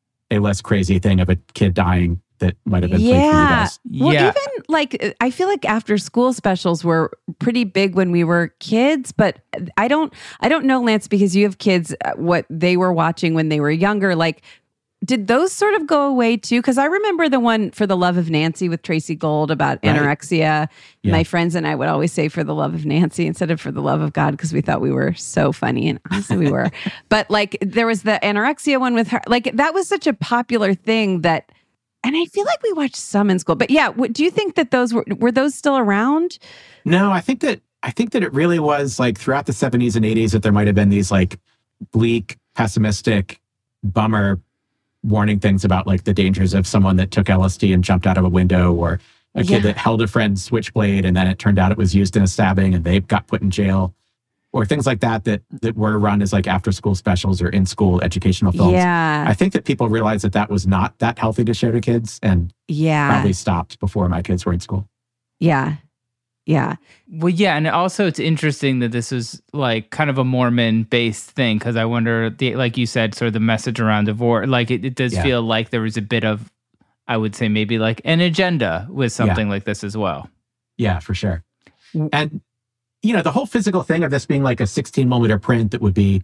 a less crazy thing of a kid dying that might have been played for you guys. Well, even like, I feel like after school specials were pretty big when we were kids, but I don't know, Lance, because you have kids, what they were watching when they were younger. Like, did those sort of go away too? Because I remember the one For the Love of Nancy with Tracy Gold about anorexia. Yeah. My friends and I would always say For the Love of Nancy instead of For the Love of God because we thought we were so funny, and honestly we were. But like there was the anorexia one with her. Like that was such a popular thing that, and I feel like we watched some in school. But yeah, do you think that those were those still around? No, I think that it really was like throughout the 70s and 80s that there might have been these like bleak, pessimistic, bummer warning things about like the dangers of someone that took LSD and jumped out of a window, or a kid that held a friend's switchblade and then it turned out it was used in a stabbing and they got put in jail, or things like that were run as like after school specials or in school educational films. Yeah. I think that people realized that was not that healthy to show to kids, and probably stopped before my kids were in school. Yeah. Yeah. Well, yeah. And also it's interesting that this is like kind of a Mormon-based thing, because I wonder, like you said, sort of the message around divorce, like it does feel like there was a bit of, I would say maybe like an agenda with something like this as well. Yeah, for sure. And, you know, the whole physical thing of this being like a 16-millimeter print that would be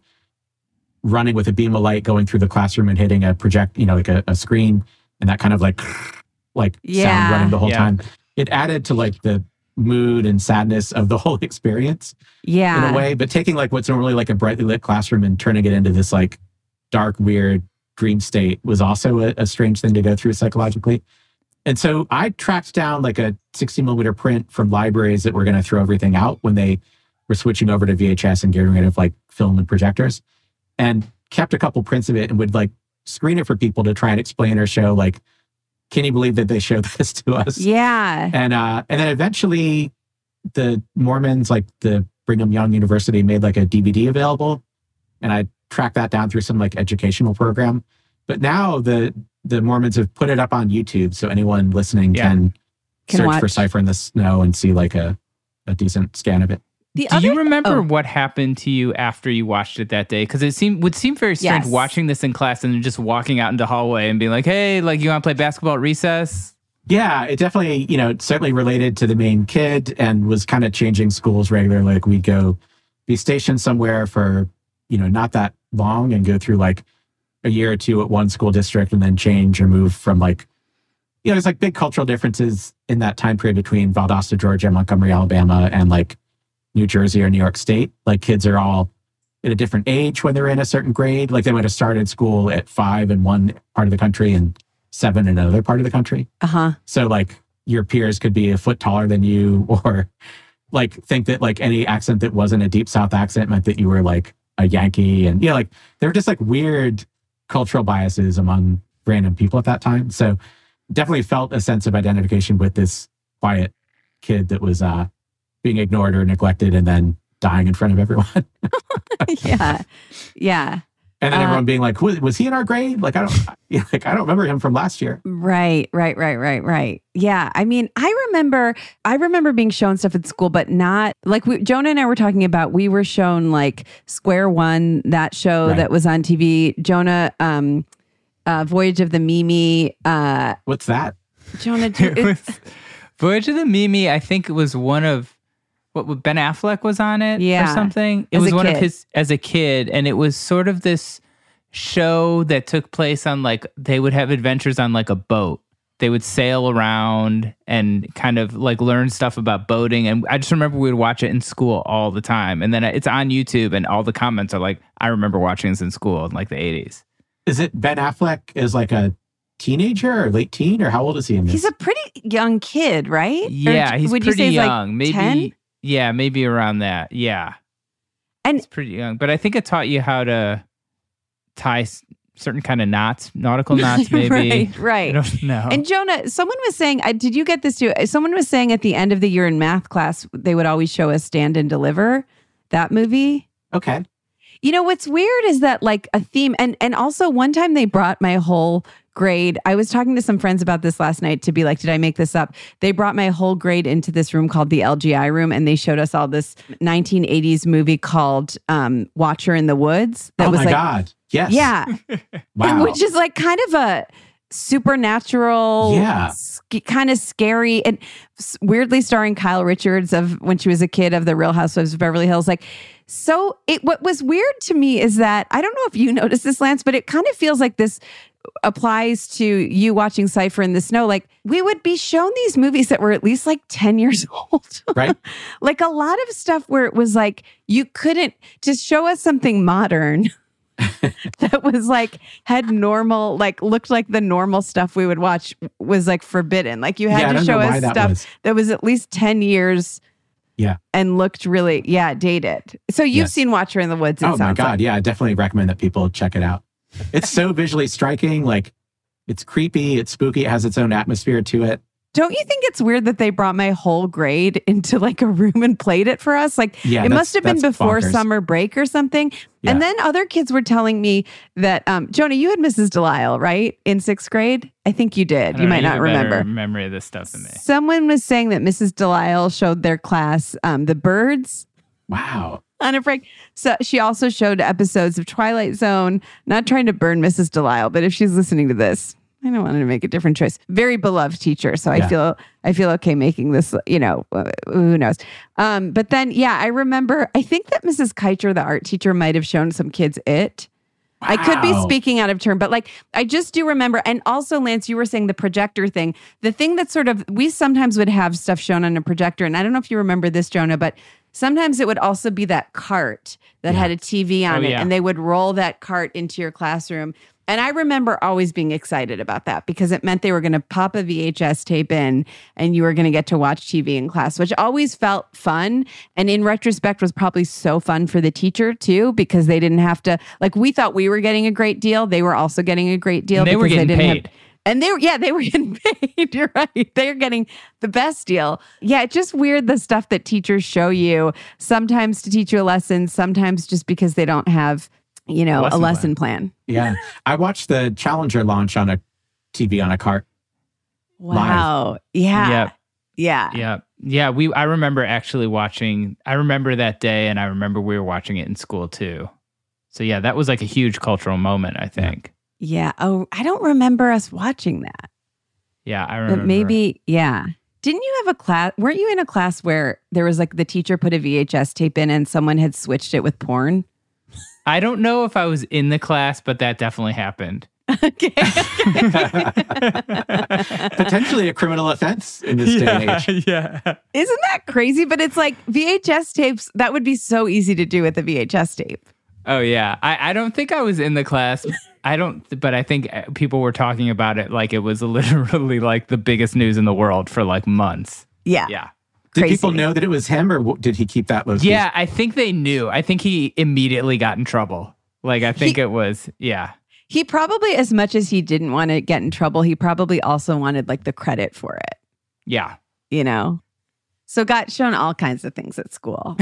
running with a beam of light going through the classroom and hitting a project, you know, like a screen, and that kind of like sound running the whole time. It added to like the mood and sadness of the whole experience in a way, but taking like what's normally like a brightly lit classroom and turning it into this like dark, weird dream state was also a strange thing to go through psychologically. And so I tracked down like a 60-millimeter print from libraries that were going to throw everything out when they were switching over to VHS and getting rid of like film and projectors, and kept a couple prints of it and would like screen it for people to try and explain or show like, can you believe that they showed this to us? Yeah. And then eventually the Mormons, like the Brigham Young University, made like a DVD available. And I tracked that down through some like educational program. But now the Mormons have put it up on YouTube. So anyone listening can search watch for Cypher in the Snow and see like a decent scan of it. Do you remember what happened to you after you watched it that day? Because it would seem very strange watching this in class and then just walking out into the hallway and being like, hey, like, you want to play basketball at recess? Yeah, it definitely, you know, it certainly related to the main kid and was kind of changing schools regularly. Like we'd go be stationed somewhere for, you know, not that long and go through like a year or two at one school district and then change or move from like, you know, there's like big cultural differences in that time period between Valdosta, Georgia, Montgomery, Alabama, and like New Jersey or New York State. Like kids are all at a different age when they're in a certain grade. Like they might have started school at 5 in one part of the country and 7 in another part of the country. So like your peers could be a foot taller than you, or like think that like any accent that wasn't a deep South accent meant that you were like a Yankee. And like there were just like weird cultural biases among random people at that time. So definitely felt a sense of identification with this quiet kid that was being ignored or neglected and then dying in front of everyone. Yeah. And then everyone being like, was he in our grade? Like, I don't remember him from last year. Right. Yeah. I mean, I remember being shown stuff at school, but not like Jonah and I were talking about, we were shown like Square One, that show that was on TV. Jonah, Voyage of the Mimi. What's that? Jonah, Voyage of the Mimi, I think it was one of, what Ben Affleck was on it or something. It was one of his as a kid, and it was sort of this show that took place on like, they would have adventures on like a boat. They would sail around and kind of like learn stuff about boating. And I just remember we would watch it in school all the time. And then it's on YouTube and all the comments are like, I remember watching this in school in like the 80s. Is it Ben Affleck is like a teenager or late teen, or how old is he in this? He's a pretty young kid, right? Yeah, he's pretty young. Like maybe 10? Yeah, maybe around that. Yeah. And it's pretty young. But I think it taught you how to tie certain kind of knots, nautical knots, maybe. Right. I don't know. And Jonah, someone was saying, did you get this too? Someone was saying at the end of the year in math class, they would always show us Stand and Deliver, that movie. Okay. You know, what's weird is that like a theme, and also one time they brought my whole grade. I was talking to some friends about this last night to be like, did I make this up? They brought my whole grade into this room called the LGI room, and they showed us all this 1980s movie called Watcher in the Woods. That was my God. Yes. Yeah. Wow. Which is like kind of a supernatural, kind of scary, and weirdly starring Kyle Richards of when she was a kid of the Real Housewives of Beverly Hills. Like, so what was weird to me is that, I don't know if you noticed this, Lance, but it kind of feels like this applies to you watching Cypher in the Snow. Like, we would be shown these movies that were at least like 10 years old. Right. Like a lot of stuff where it was like, you couldn't just show us something modern that was like, had normal, like looked like the normal stuff we would watch was like forbidden. Like you had to show us stuff that was at least 10 years and looked really, dated. So you've seen Watcher in the Woods. Oh my God. Like. Yeah, I definitely recommend that people check it out. It's so visually striking. Like, it's creepy, it's spooky, it has its own atmosphere to it. Don't you think it's weird that they brought my whole grade into like a room and played it for us? Like, it must have been before summer break or something. Yeah. And then other kids were telling me that, Jonah, you had Mrs. Delisle, right? In 6th grade? I think you did. You might not remember. Memory of this stuff than me. Someone was saying that Mrs. Delisle showed their class The Birds. Wow. On a break. So she also showed episodes of Twilight Zone. Not trying to burn Mrs. Delisle, but if she's listening to this, I don't want her to make a different choice. Very beloved teacher. So I feel okay making this, who knows. But then, I remember, I think that Mrs. Keicher, the art teacher, might have shown some kids it. Wow. I could be speaking out of turn, but like, I just do remember. And also, Lance, you were saying the projector thing. The thing that sort of, we sometimes would have stuff shown on a projector. And I don't know if you remember this, Jonah, but sometimes it would also be that cart that had a TV on it. And they would roll that cart into your classroom. And I remember always being excited about that because it meant they were going to pop a VHS tape in and you were going to get to watch TV in class, which always felt fun. And in retrospect was probably so fun for the teacher too, because they didn't have to, like, we thought we were getting a great deal. They were also getting a great deal. And they were getting paid. And they were getting paid. You're right. They're getting the best deal. Yeah, it's just weird the stuff that teachers show you, sometimes to teach you a lesson, sometimes just because they don't have, a lesson plan. Yeah. I watched the Challenger launch on a TV on a cart. Wow. Live. Yeah. Yep. Yeah. Yeah. I remember actually watching, I remember that day and I remember we were watching it in school too. So yeah, that was like a huge cultural moment, I think. Yeah. Oh, I don't remember us watching that. Yeah, I remember. But maybe, Didn't you have a class? Weren't you in a class where there was like the teacher put a VHS tape in and someone had switched it with porn? I don't know if I was in the class, but that definitely happened. Okay. Potentially a criminal offense in this day and age. Yeah. Isn't that crazy? But it's like VHS tapes, that would be so easy to do with a VHS tape. Oh, yeah. I don't think I was in the class. But I think people were talking about it like it was literally like the biggest news in the world for like months. Yeah. Yeah. Did Crazy. people know that it was him or did he keep that low? Yeah, I think they knew. I think he immediately got in trouble. Like, I think it was, He probably, as much as he didn't want to get in trouble, he probably also wanted like the credit for it. Yeah. So got shown all kinds of things at school.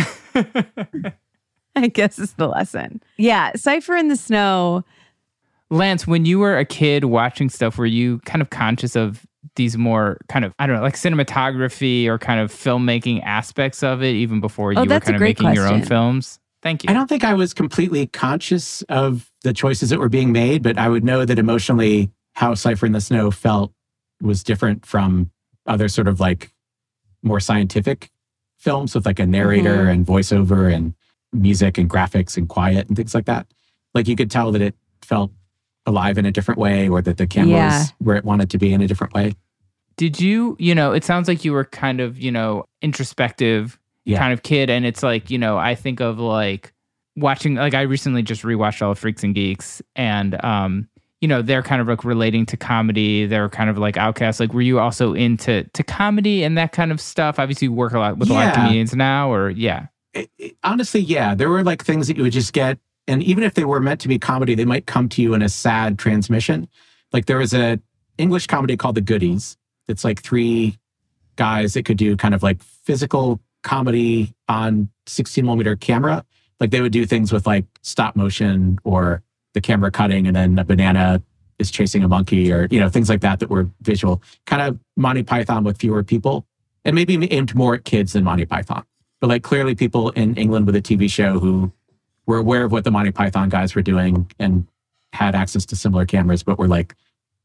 I guess is the lesson. Yeah. Cypher in the Snow. Lance, when you were a kid watching stuff, were you kind of conscious of these more kind of, I don't know, like cinematography or kind of filmmaking aspects of it even before you were kind of making your own films? Thank you. I don't think I was completely conscious of the choices that were being made, but I would know that emotionally how Cypher in the Snow felt was different from other sort of like more scientific films with like a narrator and voiceover and music and graphics and quiet and things like that. Like you could tell that it felt alive in a different way or that the camera was where it wanted to be in a different way. Did you, it sounds like you were kind of, introspective kind of kid. And it's like, I think of like watching, like I recently just rewatched all of Freaks and Geeks and, they're kind of like relating to comedy. They're kind of like outcasts. Like, were you also into comedy and that kind of stuff? Obviously you work a lot with a lot of comedians now or honestly, yeah. There were like things that you would just get. And even if they were meant to be comedy, they might come to you in a sad transmission. Like there was a English comedy called The Goodies. It's like 3 guys that could do kind of like physical comedy on 16mm camera. Like they would do things with like stop motion or the camera cutting and then a banana is chasing a monkey or, things like that were visual. Kind of Monty Python with fewer people and maybe aimed more at kids than Monty Python. But like clearly people in England with a TV show who were aware of what the Monty Python guys were doing and had access to similar cameras, but were like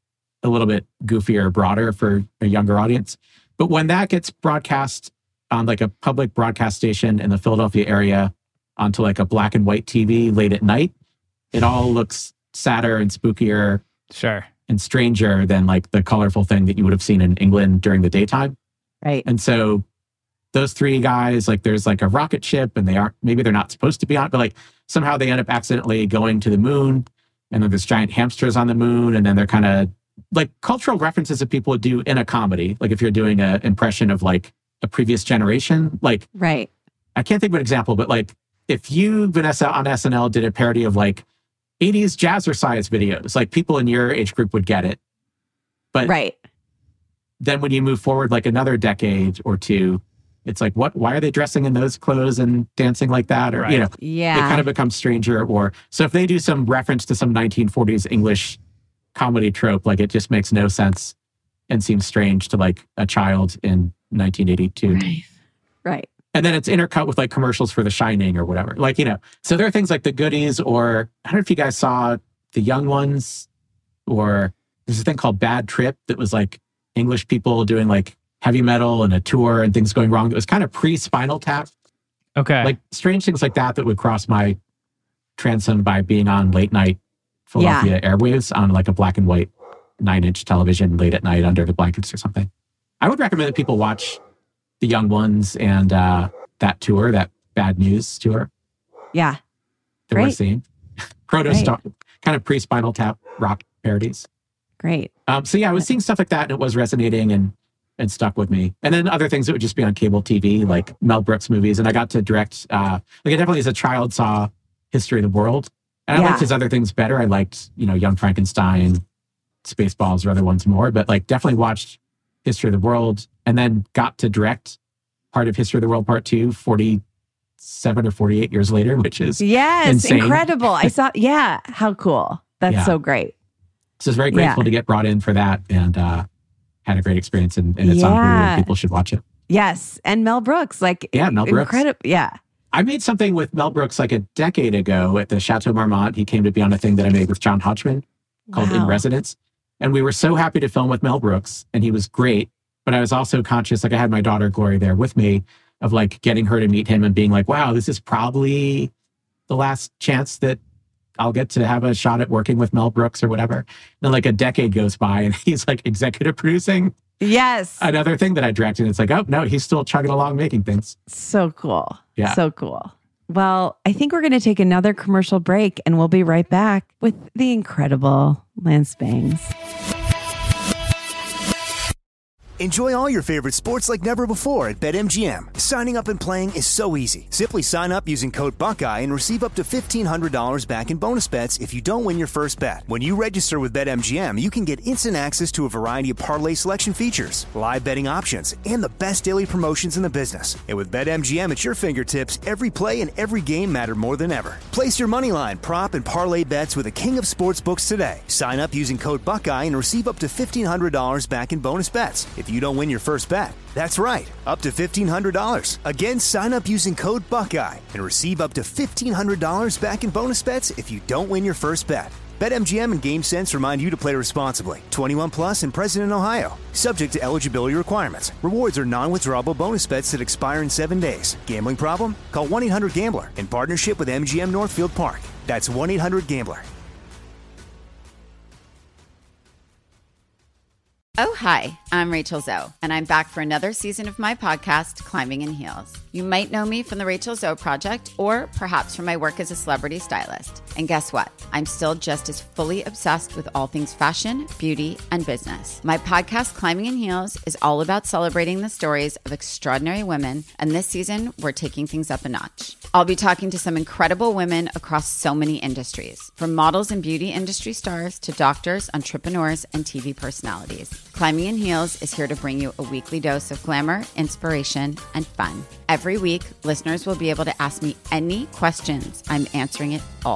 a little bit goofier, broader for a younger audience. But when that gets broadcast on like a public broadcast station in the Philadelphia area onto like a black and white TV late at night, it all looks sadder and spookier. Sure. And stranger than like the colorful thing that you would have seen in England during the daytime. Right. And so those three guys, like there's like a rocket ship and maybe they're not supposed to be on it, but like somehow they end up accidentally going to the moon, and then there's giant hamsters on the moon. And then they're kind of like cultural references that people would do in a comedy. Like if you're doing an impression of like a previous generation, like, right. I can't think of an example, but like if you, Vanessa, on SNL did a parody of like 80s jazzercise videos, like people in your age group would get it. But right. Then when you move forward like another decade or two, it's like, why are they dressing in those clothes and dancing like that? Or, you know, it kind of becomes stranger. Or so if they do some reference to some 1940s English comedy trope, like it just makes no sense and seems strange to like a child in 1982. Right. And then it's intercut with like commercials for The Shining or whatever. Like, you know, so there are things like The Goodies, or I don't know if you guys saw The Young Ones, or there's a thing called Bad Trip that was like English people doing like heavy metal and a tour and things going wrong. It was kind of pre-Spinal Tap. Okay. Like strange things like that would cross my transom by being on late night Philadelphia airwaves on like a black and white 9-inch television late at night under the blankets or something. I would recommend that people watch The Young Ones and that tour, that Bad News tour. Yeah. That we're seeing. Proto-star, kind of pre-Spinal Tap rock parodies. Great. So yeah, I was seeing stuff like that and it was resonating and stuck with me. And then other things that would just be on cable TV, like Mel Brooks movies. And I got to direct, like I definitely as a child saw History of the World. And I liked his other things better. I liked, you know, Young Frankenstein, Spaceballs, or other ones more, but like definitely watched History of the World, and then got to direct part of History of the World Part 2 47 or 48 years later, which is insane. Incredible. I saw, how cool. That's so great. So I was very grateful to get brought in for that, and had a great experience, and it's on Hulu. People should watch it. Yes. And Mel Brooks, like, Mel Brooks. Incredible. Yeah. I made something with Mel Brooks like a decade ago at the Chateau Marmont. He came to be on a thing that I made with John Hodgman called In Residence. And we were so happy to film with Mel Brooks, and he was great. But I was also conscious, like I had my daughter Glory there with me, of like getting her to meet him and being like, wow, this is probably the last chance that I'll get to have a shot at working with Mel Brooks or whatever. And then like a decade goes by and he's like executive producing another thing that I directed. And it's like, oh no, he's still chugging along making things. So cool. Yeah. So cool. Well, I think we're going to take another commercial break, and we'll be right back with the incredible Lance Bangs. Enjoy all your favorite sports like never before at BetMGM. Signing up and playing is so easy. Simply sign up using code Buckeye and receive up to $1,500 back in bonus bets if you don't win your first bet. When you register with BetMGM, you can get instant access to a variety of parlay selection features, live betting options, and the best daily promotions in the business. And with BetMGM at your fingertips, every play and every game matter more than ever. Place your moneyline, prop, and parlay bets with the king of sportsbooks today. Sign up using code Buckeye and receive up to $1,500 back in bonus bets if you don't win your first bet. That's right, up to $1,500. Again, sign up using code Buckeye and receive up to $1,500 back in bonus bets if you don't win your first bet. BetMGM and GameSense remind you to play responsibly. 21 plus and present in Ohio. Subject to eligibility requirements. Rewards are non-withdrawable bonus bets that expire in 7 days. Gambling problem? Call 1-800-GAMBLER in partnership with MGM Northfield Park. That's 1-800-GAMBLER. Oh, hi, I'm Rachel Zoe, and I'm back for another season of my podcast, Climbing in Heels. You might know me from the Rachel Zoe Project, or perhaps from my work as a celebrity stylist. And guess what? I'm still just as fully obsessed with all things fashion, beauty, and business. My podcast, Climbing in Heels, is all about celebrating the stories of extraordinary women, and this season, we're taking things up a notch. I'll be talking to some incredible women across so many industries, from models and beauty industry stars to doctors, entrepreneurs, and TV personalities. Climbing in Heels is here to bring you a weekly dose of glamour, inspiration, and fun. Every week, listeners will be able to ask me any questions. I'm answering it all.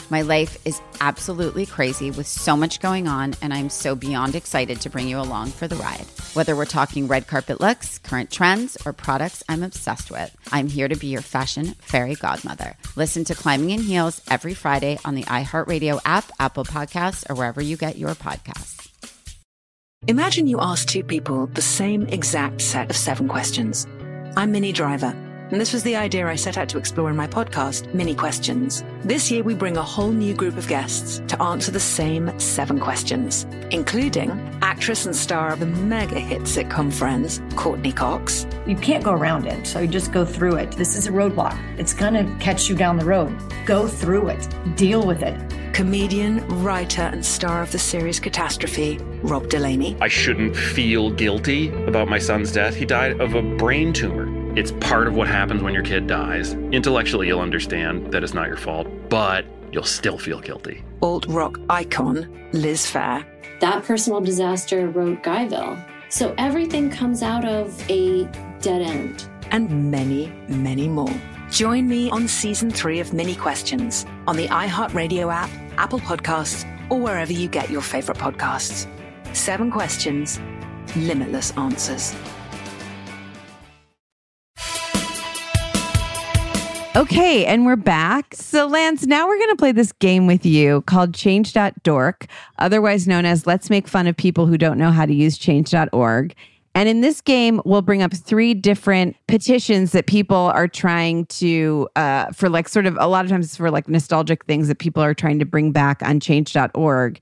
My life is absolutely crazy with so much going on, and I'm so beyond excited to bring you along for the ride. Whether we're talking red carpet looks, current trends, or products I'm obsessed with, I'm here to be your fashion fairy godmother. Listen to Climbing in Heels every Friday on the iHeartRadio app, Apple Podcasts, or wherever you get your podcasts. Imagine you ask two people the same exact set of 7 questions. I'm Minnie Driver, and this was the idea I set out to explore in my podcast, Mini Questions. This year, we bring a whole new group of guests to answer the same 7 questions, including actress and star of the mega hit sitcom Friends, Courtney Cox. You can't go around it, so you just go through it. This is a roadblock. It's going to catch you down the road. Go through it. Deal with it. Comedian, writer, and star of the series Catastrophe, Rob Delaney. I shouldn't feel guilty about my son's death. He died of a brain tumor. It's part of what happens when your kid dies. Intellectually, you'll understand that it's not your fault, but you'll still feel guilty. Alt-rock icon, Liz Phair. That personal disaster wrote Guyville. So everything comes out of a dead end. And many, many more. Join me on Season 3 of Mini Questions on the iHeartRadio app, Apple Podcasts, or wherever you get your favorite podcasts. 7 questions, limitless answers. Okay, and we're back. So, Lance, now we're going to play this game with you called Change.dork, otherwise known as Let's Make Fun of People Who Don't Know How to Use Change.org. And in this game, we'll bring up 3 different petitions that people are trying to, for like sort of, a lot of times it's for like nostalgic things that people are trying to bring back on Change.org.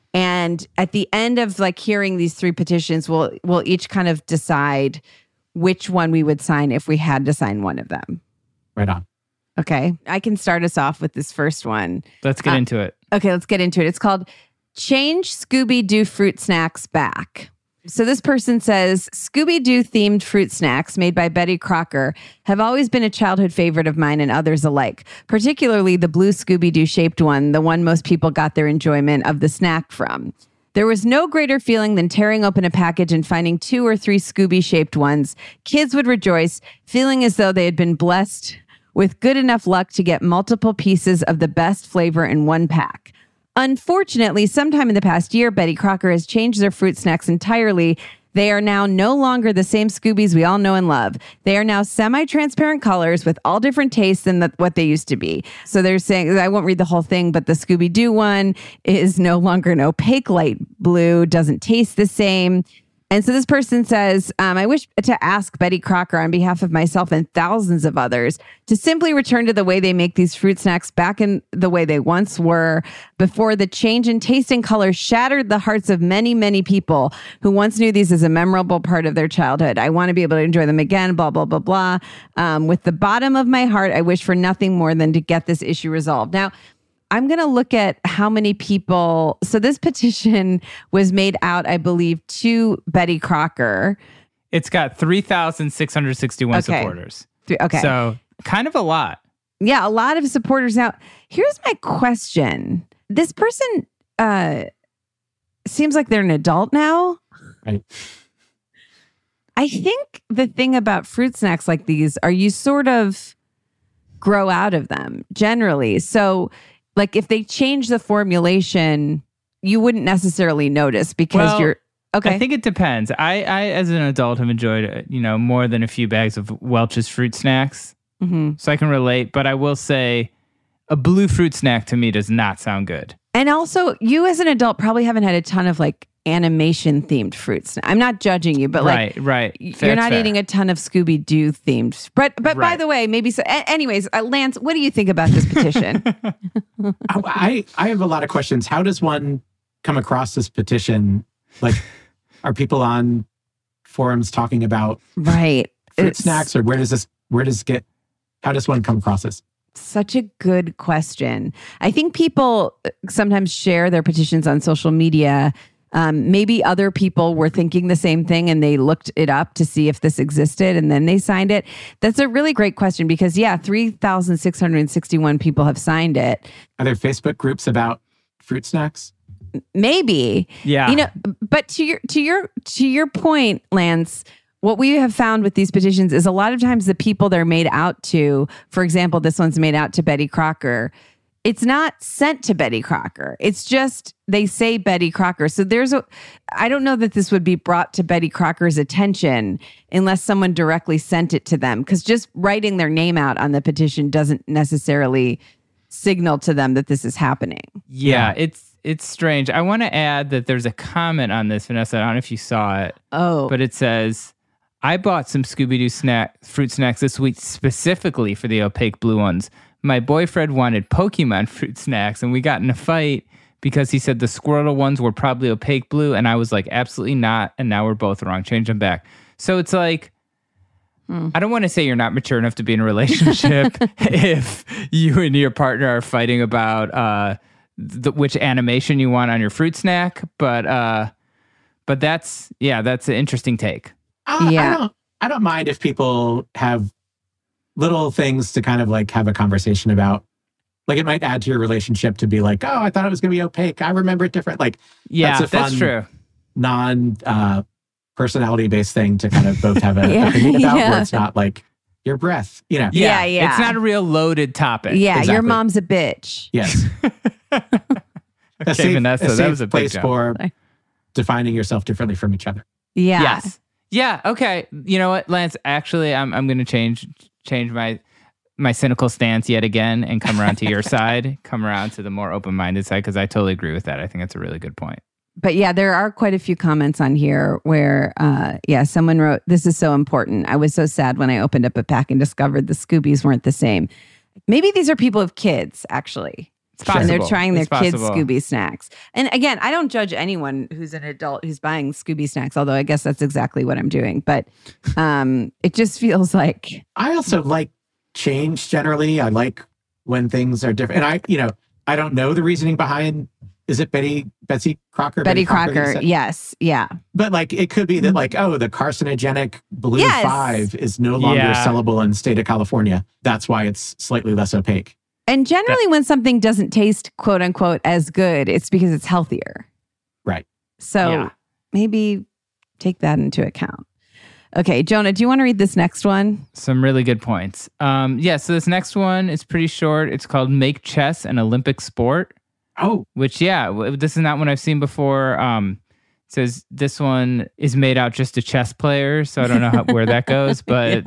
And at the end of like hearing these 3 petitions, we'll each kind of decide which one we would sign if we had to sign one of them. Right on. Okay, I can start us off with this first one. Let's get into it. Okay, let's get into it. It's called Change Scooby-Doo Fruit Snacks Back. So this person says, Scooby-Doo themed fruit snacks made by Betty Crocker have always been a childhood favorite of mine and others alike, particularly the blue Scooby-Doo shaped one, the one most people got their enjoyment of the snack from. There was no greater feeling than tearing open a package and finding 2 or 3 Scooby-shaped ones. Kids would rejoice, feeling as though they had been blessed with good enough luck to get multiple pieces of the best flavor in one pack. Unfortunately, sometime in the past year, Betty Crocker has changed their fruit snacks entirely. They are now no longer the same Scoobies we all know and love. They are now semi-transparent colors with all different tastes than what they used to be. So they're saying, I won't read the whole thing, but the Scooby-Doo one is no longer an opaque light blue, doesn't taste the same. And so this person says, I wish to ask Betty Crocker on behalf of myself and thousands of others to simply return to the way they make these fruit snacks back in the way they once were before the change in taste and color shattered the hearts of many, many people who once knew these as a memorable part of their childhood. I want to be able to enjoy them again, blah, blah, blah, blah. With the bottom of my heart, I wish for nothing more than to get this issue resolved. Now, I'm going to look at how many people. So this petition was made out, I believe, to Betty Crocker. It's got 3,661 supporters. Okay. So kind of a lot. Yeah, a lot of supporters. Now, here's my question. This person seems like they're an adult now. Right. I think the thing about fruit snacks like these are you sort of grow out of them generally. So like if they change the formulation, you wouldn't necessarily notice because you're okay. I think it depends. I as an adult have enjoyed more than a few bags of Welch's fruit snacks, so I can relate. But I will say, a blue fruit snack to me does not sound good. And also, you as an adult probably haven't had a ton of like animation themed fruits. I'm not judging you, but right. You're not eating a ton of Scooby-Doo themed. But right. By the way, maybe so. Anyways, Lance, what do you think about this petition? I have a lot of questions. How does one come across this petition? Like, are people on forums talking about fruit snacks, or how does one come across this? Such a good question. I think people sometimes share their petitions on social media. Maybe other people were thinking the same thing and they looked it up to see if this existed and then they signed it. That's a really great question because 3,661 people have signed it. Are there Facebook groups about fruit snacks? Maybe. Yeah. But to your point, Lance, what we have found with these petitions is a lot of times the people they're made out to, for example, this one's made out to Betty Crocker, it's not sent to Betty Crocker. It's just they say Betty Crocker. So I don't know that this would be brought to Betty Crocker's attention unless someone directly sent it to them, because just writing their name out on the petition doesn't necessarily signal to them that this is happening. Yeah, it's strange. I want to add that there's a comment on this, Vanessa. I don't know if you saw it. Oh. But it says, I bought some Scooby-Doo fruit snacks this week specifically for the opaque blue ones. My boyfriend wanted Pokemon fruit snacks, and we got in a fight because he said the Squirtle ones were probably opaque blue, and I was like, absolutely not, and now we're both wrong. Change them back. So it's like, I don't want to say you're not mature enough to be in a relationship if you and your partner are fighting about which animation you want on your fruit snack, but that's an interesting take. I don't mind if people have little things to kind of like have a conversation about. Like, it might add to your relationship to be like, oh, I thought it was going to be opaque. I remember it different. Like, yeah, that's a fun, true. Personality-based thing to kind of both have an opinion about, where it's not like your breath, you know. Yeah. It's not a real loaded topic. Yeah, Exactly. your mom's a bitch. Yes. Okay, Vanessa, that was a big place jump. for defining yourself differently from each other. Yeah. Yes. Yeah. Okay. You know what, Lance? Actually, I'm going to change my cynical stance yet again and come around to your side. Come around to the more open-minded side, because I totally agree with that. I think that's a really good point. But yeah, there are quite a few comments on here where, someone wrote, "This is so important. I was so sad when I opened up a pack and discovered the Scoobies weren't the same." Maybe these are people with kids, actually. It's possible. And they're trying their It's kids' possible. Scooby snacks. And again, I don't judge anyone who's an adult who's buying Scooby snacks, although I guess that's exactly what I'm doing. But it just feels like... I also like change generally. I like when things are different. And I don't know the reasoning behind, is it Betsy Crocker? Betty Crocker, yes. Yeah. But like, it could be that like, oh, the carcinogenic Blue Yes. 5 is no longer sellable in the state of California. That's why it's slightly less opaque. And generally when something doesn't taste, quote unquote, as good, it's because it's healthier. Right. So maybe take that into account. Okay, Jonah, do you want to read this next one? Some really good points. So this next one is pretty short. It's called Make Chess an Olympic Sport. Oh. Which, this is not one I've seen before. It says this one is made out just to chess players, so I don't know where that goes. But,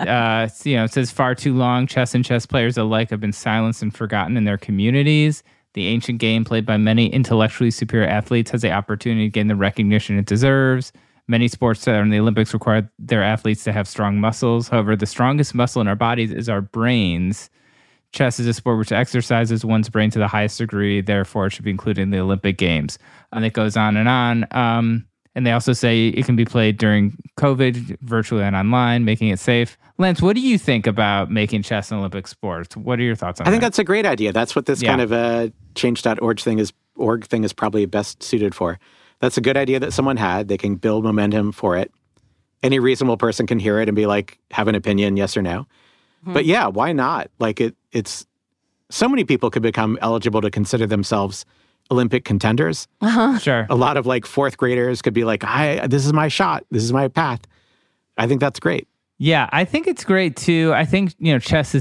it says far too long, chess and chess players alike have been silenced and forgotten in their communities. The ancient game played by many intellectually superior athletes has the opportunity to gain the recognition it deserves. Many sports that are in the Olympics require their athletes to have strong muscles. However, the strongest muscle in our bodies is our brains. Chess is a sport which exercises one's brain to the highest degree. Therefore, it should be included in the Olympic Games. And it goes on and on. And they also say it can be played during COVID, virtually and online, making it safe. Lance, what do you think about making chess an Olympic sport? What are your thoughts on that? I think that's a great idea. That's what this kind of change.org thing is probably best suited for. That's a good idea that someone had. They can build momentum for it. Any reasonable person can hear it and be like, have an opinion, yes or no. Mm-hmm. But yeah, why not? Like it's so many people could become eligible to consider themselves Olympic contenders. Sure. A lot of like fourth graders could be like, this is my shot. This is my path. I think that's great. Yeah, I think it's great too. I think, chess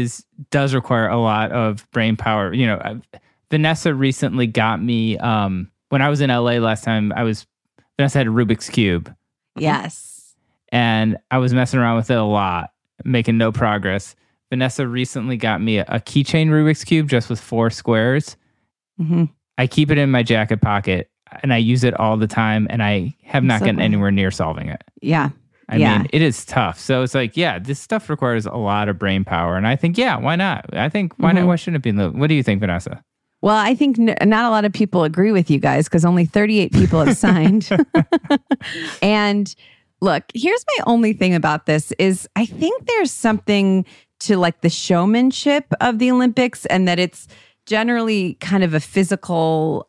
does require a lot of brain power. Vanessa recently got me, when I was in LA last time, Vanessa had a Rubik's Cube. Yes. And I was messing around with it a lot, making no progress. Vanessa recently got me a keychain Rubik's Cube just with 4 squares. Mm-hmm. I keep it in my jacket pocket and I use it all the time and I have not gotten anywhere near solving it. Yeah. I mean, it is tough. So it's like, this stuff requires a lot of brain power. And I think, why not? I think, why not? Why shouldn't it be? What do you think, Vanessa? Well, I think not a lot of people agree with you guys because only 38 people have signed. And look, here's my only thing about this is I think there's something to like the showmanship of the Olympics and that it's generally kind of a physical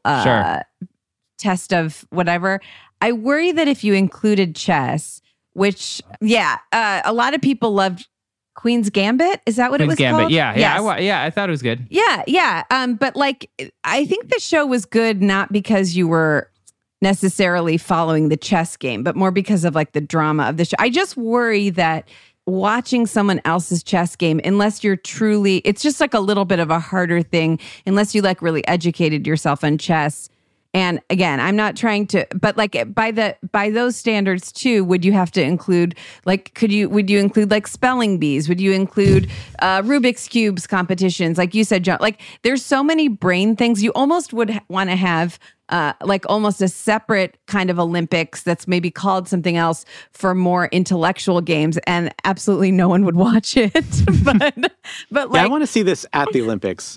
test of whatever. I worry that if you included chess, which, a lot of people loved Queen's Gambit. Is that what it was called? Yeah. Yes. I thought it was good. Yeah. But like, I think the show was good, not because you were necessarily following the chess game, but more because of like the drama of the show. I just worry that watching someone else's chess game, unless you're truly, it's just like a little bit of a harder thing, unless you like really educated yourself on chess. And again, I'm not trying to, but like by those standards too, would you have to include like, would you include like spelling bees? Would you include Rubik's Cubes competitions? Like you said, John, like there's so many brain things. You almost would want to have like almost a separate kind of Olympics that's maybe called something else for more intellectual games, and absolutely no one would watch it. but like, yeah, I want to see this at the Olympics.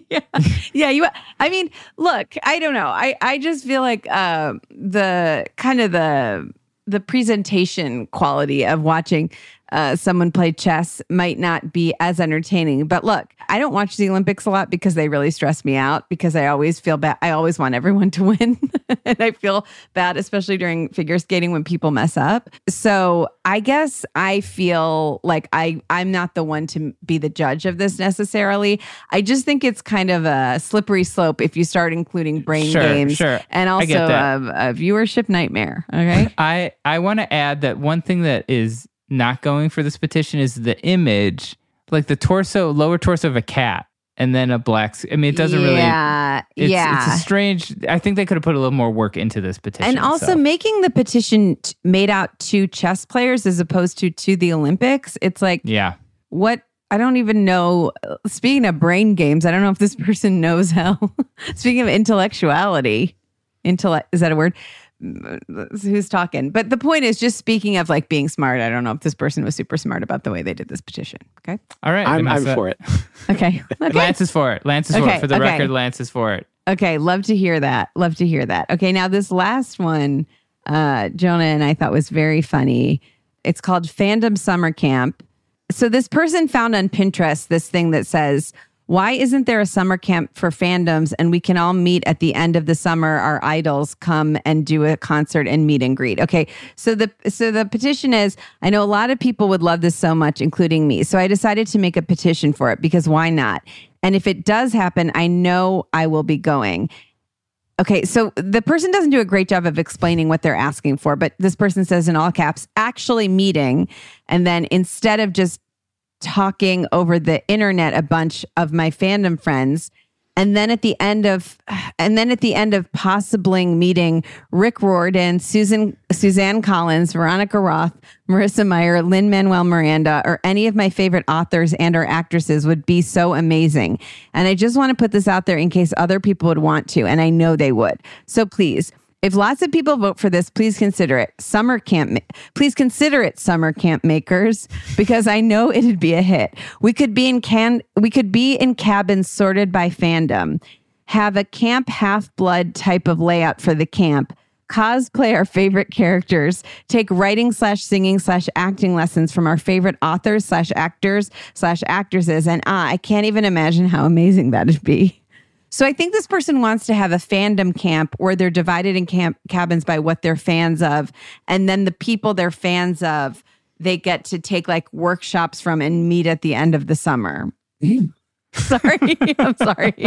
yeah. I mean, look, I don't know. I just feel like the kind of the presentation quality of watching someone play chess might not be as entertaining. But look, I don't watch the Olympics a lot because they really stress me out, because I always feel bad. I always want everyone to win. And I feel bad, especially during figure skating when people mess up. So I guess I feel like I'm not the one to be the judge of this necessarily. I just think it's kind of a slippery slope if you start including brain games. Sure. And also a viewership nightmare. Okay. I want to add that one thing that is not going for this petition is the image, like the lower torso of a cat, and then a black. I mean, it doesn't really. It's a strange. I think they could have put a little more work into this petition. And also making the petition made out to chess players as opposed to the Olympics. It's like, what? I don't even know. Speaking of brain games, I don't know if this person knows how. Speaking of intellectuality, is that a word? Who's talking? But the point is, just speaking of like being smart, I don't know if this person was super smart about the way they did this petition. Okay. All right. I'm for it. Okay. Lance is for it. For the record, Lance is for it. Okay. Love to hear that. Okay. Now this last one, Jonah and I thought was very funny. It's called Fandom Summer Camp. So this person found on Pinterest this thing that says, why isn't there a summer camp for fandoms and we can all meet at the end of the summer? Our idols come and do a concert and meet and greet. Okay. So the petition is, I know a lot of people would love this so much, including me. So I decided to make a petition for it because why not? And if it does happen, I know I will be going. Okay. So the person doesn't do a great job of explaining what they're asking for, but this person says in all caps, actually meeting. And then instead of just talking over the internet, a bunch of my fandom friends, and then at the end of possibly meeting Rick Riordan, Suzanne Collins, Veronica Roth, Marissa Meyer, Lin-Manuel Miranda, or any of my favorite authors and or actresses would be so amazing. And I just want to put this out there in case other people would want to, and I know they would. So please, if lots of people vote for this, please consider it summer camp. Please consider it summer camp makers, because I know it'd be a hit. We could be in cabins sorted by fandom, have a camp half-blood type of layout for the camp, cosplay our favorite characters, take writing/singing/acting lessons from our favorite authors/actors/actresses, and I can't even imagine how amazing that'd be. So I think this person wants to have a fandom camp where they're divided in cabins by what they're fans of. And then the people they're fans of, they get to take like workshops from and meet at the end of the summer. Sorry. I'm sorry.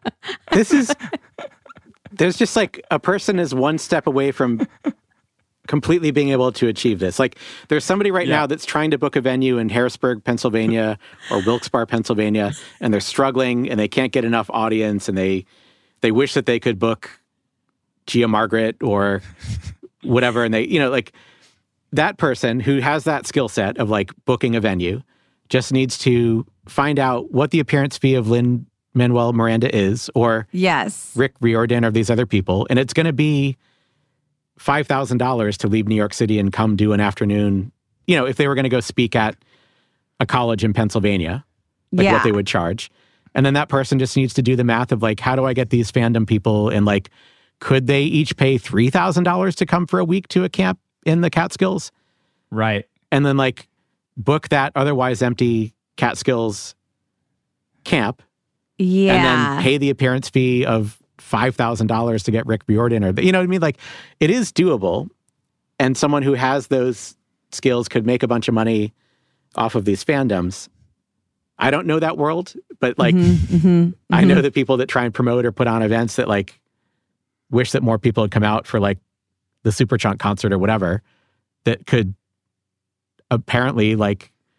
There's just like a person is one step away from completely being able to achieve this. Like there's somebody right now that's trying to book a venue in Harrisburg, Pennsylvania or Wilkes-Barre, Pennsylvania, and they're struggling and they can't get enough audience, and they wish that they could book Gia Margaret or whatever. And they, like that person who has that skill set of like booking a venue just needs to find out what the appearance fee of Lin-Manuel Miranda is, or Rick Riordan or these other people. And it's going to be $5,000 to leave New York City and come do an afternoon, if they were going to go speak at a college in Pennsylvania, what they would charge. And then that person just needs to do the math of like, how do I get these fandom people? And like, could they each pay $3,000 to come for a week to a camp in the Catskills? Right. And then like book that otherwise empty Catskills camp. Yeah. And then pay the appearance fee of $5,000 to get Rick Riordan, or you know what I mean? Like it is doable, and someone who has those skills could make a bunch of money off of these fandoms. I don't know that world, but like I know the people that try and promote or put on events that like wish that more people had come out for like the Superchunk concert or whatever, that could apparently like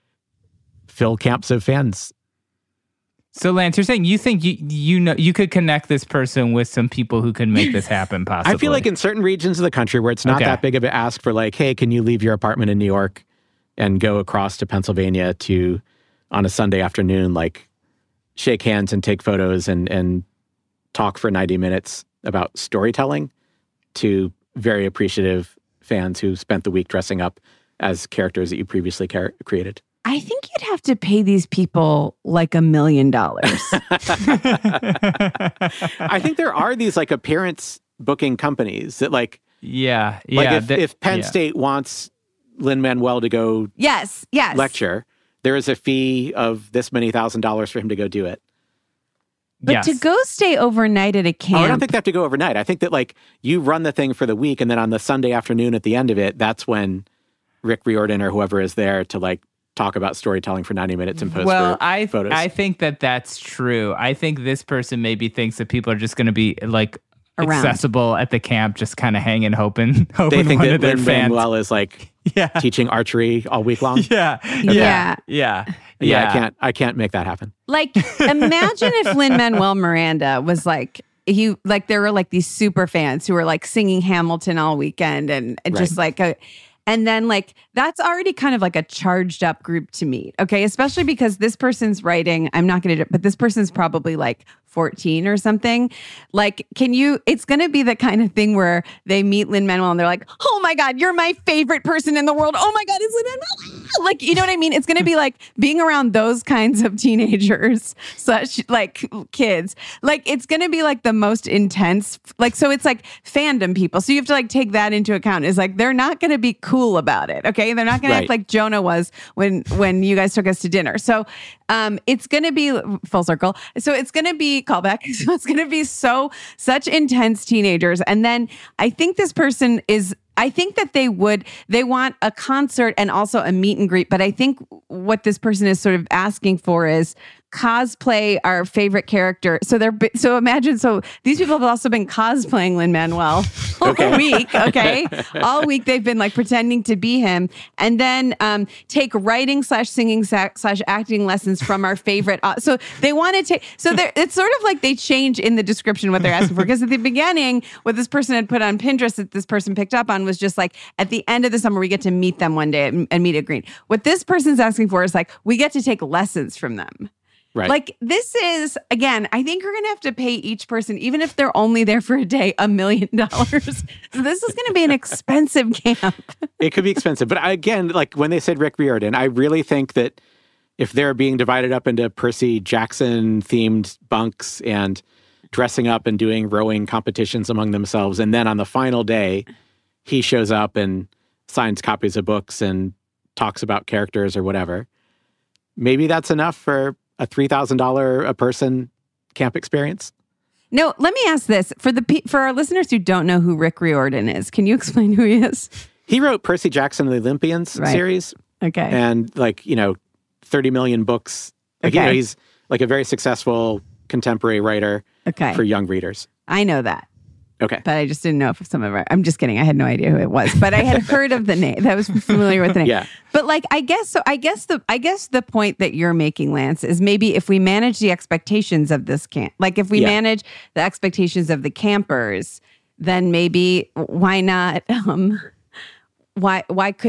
fill camps of fans. So Lance, you're saying you think you could connect this person with some people who could make this happen possibly? I feel like in certain regions of the country where it's not that big of an ask for like, hey, can you leave your apartment in New York and go across to Pennsylvania to, on a Sunday afternoon, like shake hands and take photos and talk for 90 minutes about storytelling, to very appreciative fans who spent the week dressing up as characters that you previously created? I think you'd have to pay these people like $1 million. I think there are these like appearance booking companies that like, if Penn State wants Lin-Manuel to go yes, lecture, there is a fee of this many $1,000s for him to go do it. But to go stay overnight at a camp. I don't think they have to go overnight. I think that like you run the thing for the week, and then on the Sunday afternoon at the end of it, that's when Rick Riordan or whoever is there to like talk about storytelling for 90 minutes and post photos. I think that's true. I think this person maybe thinks that people are just going to be like around, accessible at the camp, just kind of hanging, hoping they think one that of their fans Lin-Manuel is like teaching archery all week long. Yeah. I can't make that happen. Like, imagine if Lin-Manuel Miranda was like, there were like these super fans who were like singing Hamilton all weekend and just like and then like that's already kind of like a charged up group to meet. Okay. Especially because this person's writing, I'm not going to do it, but this person's probably like 14 or something. Like, it's going to be the kind of thing where they meet Lin-Manuel and they're like, oh my God, you're my favorite person in the world. Oh my God, it's Lin-Manuel. Like, you know what I mean? It's going to be like being around those kinds of teenagers, such like kids. Like, it's going to be like the most intense, like, so it's like fandom people. So you have to like take that into account. Is like, they're not going to be cool about it. Okay. They're not going to act like Jonah was when you guys took us to dinner. So it's going to be full circle. So it's going to be callback. So it's going to be such intense teenagers. And then I think this person I think that they want a concert and also a meet and greet. But I think what this person is sort of asking for is cosplay our favorite character. So these people have also been cosplaying Lin-Manuel all week. Okay. All week they've been like pretending to be him, and then take writing /singing / acting lessons from our favorite. So they want to take, so it's sort of like they change in the description what they're asking for. Because at the beginning, what this person had put on Pinterest that this person picked up on was just like, at the end of the summer, we get to meet them one day and meet at Green. What this person's asking for is like, we get to take lessons from them. Right. Like, this is, again, I think you're going to have to pay each person, even if they're only there for a day, $1 million. So this is going to be an expensive camp. It could be expensive. But again, like when they said Rick Riordan, I really think that if they're being divided up into Percy Jackson themed bunks and dressing up and doing rowing competitions among themselves, and then on the final day, he shows up and signs copies of books and talks about characters or whatever, maybe that's enough for a $3,000 a person camp experience? No, let me ask this. For our listeners who don't know who Rick Riordan is, can you explain who he is? He wrote Percy Jackson and the Olympians series. Okay. And 30 million books. Like, he's like a very successful contemporary writer for young readers. I know that. Okay. But I just didn't know if some of I'm just kidding. I had no idea who it was, but I had heard of the name. I was familiar with the name. Yeah. But like, I guess the point that you're making, Lance, is maybe if we manage the expectations of this camp, like if we manage the expectations of the campers, then maybe why not? Why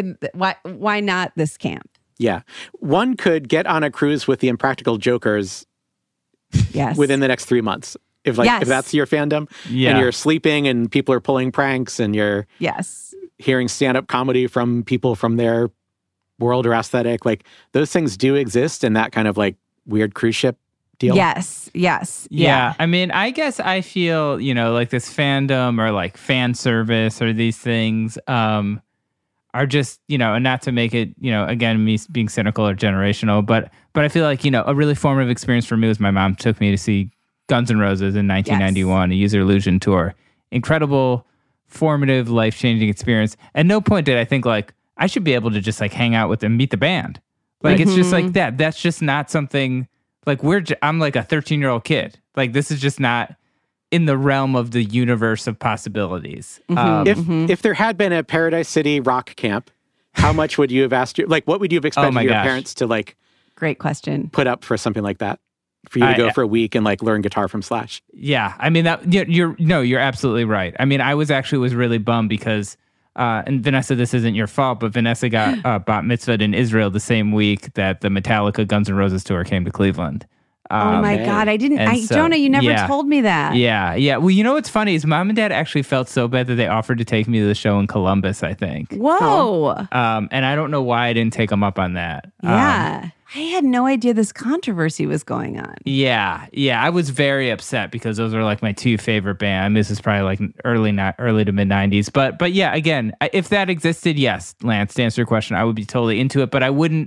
not this camp? Yeah. One could get on a cruise with the Impractical Jokers within the next 3 months. If that's your fandom, and you're sleeping and people are pulling pranks and you're hearing stand-up comedy from people from their world or aesthetic, like those things do exist in that kind of like weird cruise ship deal. Yes. Yeah. I mean, I guess I feel, like this fandom or like fan service or these things are just, and not to make it, again, me being cynical or generational, but I feel like, a really formative experience for me was my mom took me to see Guns N' Roses in 1991, a User Illusion tour. Incredible, formative, life-changing experience. At no point did I think like, I should be able to just like hang out with them, meet the band. Like, it's just like that. That's just not something like I'm like a 13-year-old kid. Like, this is just not in the realm of the universe of possibilities. If there had been a Paradise City rock camp, how much would you have asked what would you have expected your parents to like Great question. put up for something like that? For you to go for a week and like learn guitar from Slash? Yeah, I mean you're absolutely right. I mean, I was really bummed because and Vanessa, this isn't your fault, but Vanessa got bat mitzvahed in Israel the same week that the Metallica Guns N' Roses tour came to Cleveland. Oh my God, I didn't. So, Jonah, you never told me that. Yeah. Well, you know what's funny is Mom and Dad actually felt so bad that they offered to take me to the show in Columbus, I think. Whoa. And I don't know why I didn't take them up on that. Yeah. I had no idea this controversy was going on. Yeah. I was very upset because those are like my two favorite bands. This is probably like early to mid 90s. But yeah, again, if that existed, yes, Lance, to answer your question, I would be totally into it, but I wouldn't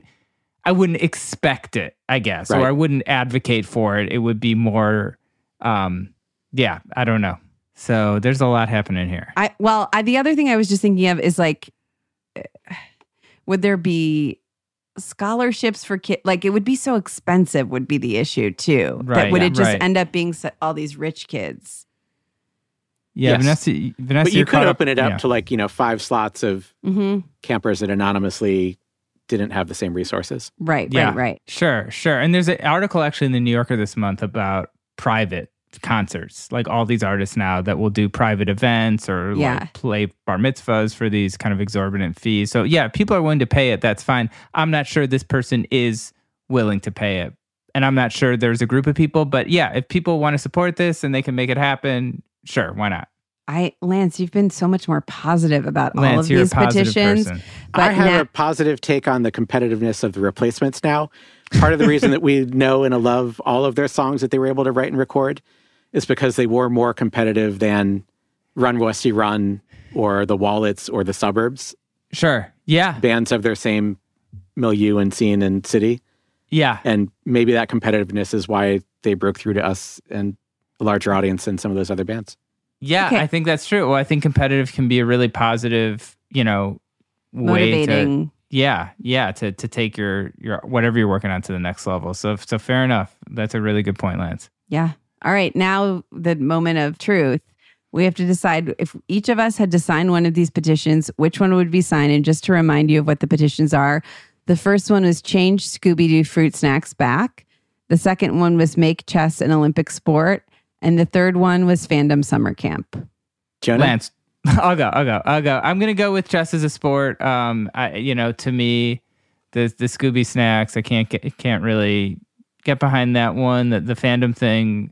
expect it, I guess, right. Or I wouldn't advocate for it. It would be more, I don't know. So there's a lot happening here. The other thing I was just thinking of is like, would there be scholarships for kids? Like, it would be so expensive would be the issue too. Right, would it just end up being all these rich kids? Yeah, yes. Vanessa, but you could open it up to like, 5 slots of campers that anonymously didn't have the same resources. Right. Sure. And there's an article actually in the New Yorker this month about private concerts, like all these artists now that will do private events or like play bar mitzvahs for these kind of exorbitant fees. So yeah, people are willing to pay it. That's fine. I'm not sure this person is willing to pay it. And I'm not sure there's a group of people, but yeah, if people want to support this and they can make it happen, sure, why not? Lance, you've been so much more positive about all of these petitions. But I have a positive take on the competitiveness of the Replacements now. Part of the reason that we know and love all of their songs that they were able to write and record is because they were more competitive than Run Westy Run or the Wallets or the Suburbs. Sure, yeah. Bands of their same milieu and scene and city. Yeah. And maybe that competitiveness is why they broke through to us and a larger audience than some of those other bands. Yeah, okay. I think that's true. Well, I think competitive can be a really positive, way motivating. to take your whatever you're working on to the next level. So fair enough. That's a really good point, Lance. Yeah. All right. Now the moment of truth. We have to decide if each of us had to sign one of these petitions, which one would be signed? And just to remind you of what the petitions are, the first one was change Scooby-Doo fruit snacks back. The second one was make chess an Olympic sport. And the third one was fandom summer camp. Jonah? Lance, I'll go. I'm going to go with chess as a sport. To me, the Scooby snacks, I can't really get behind that one. The fandom thing,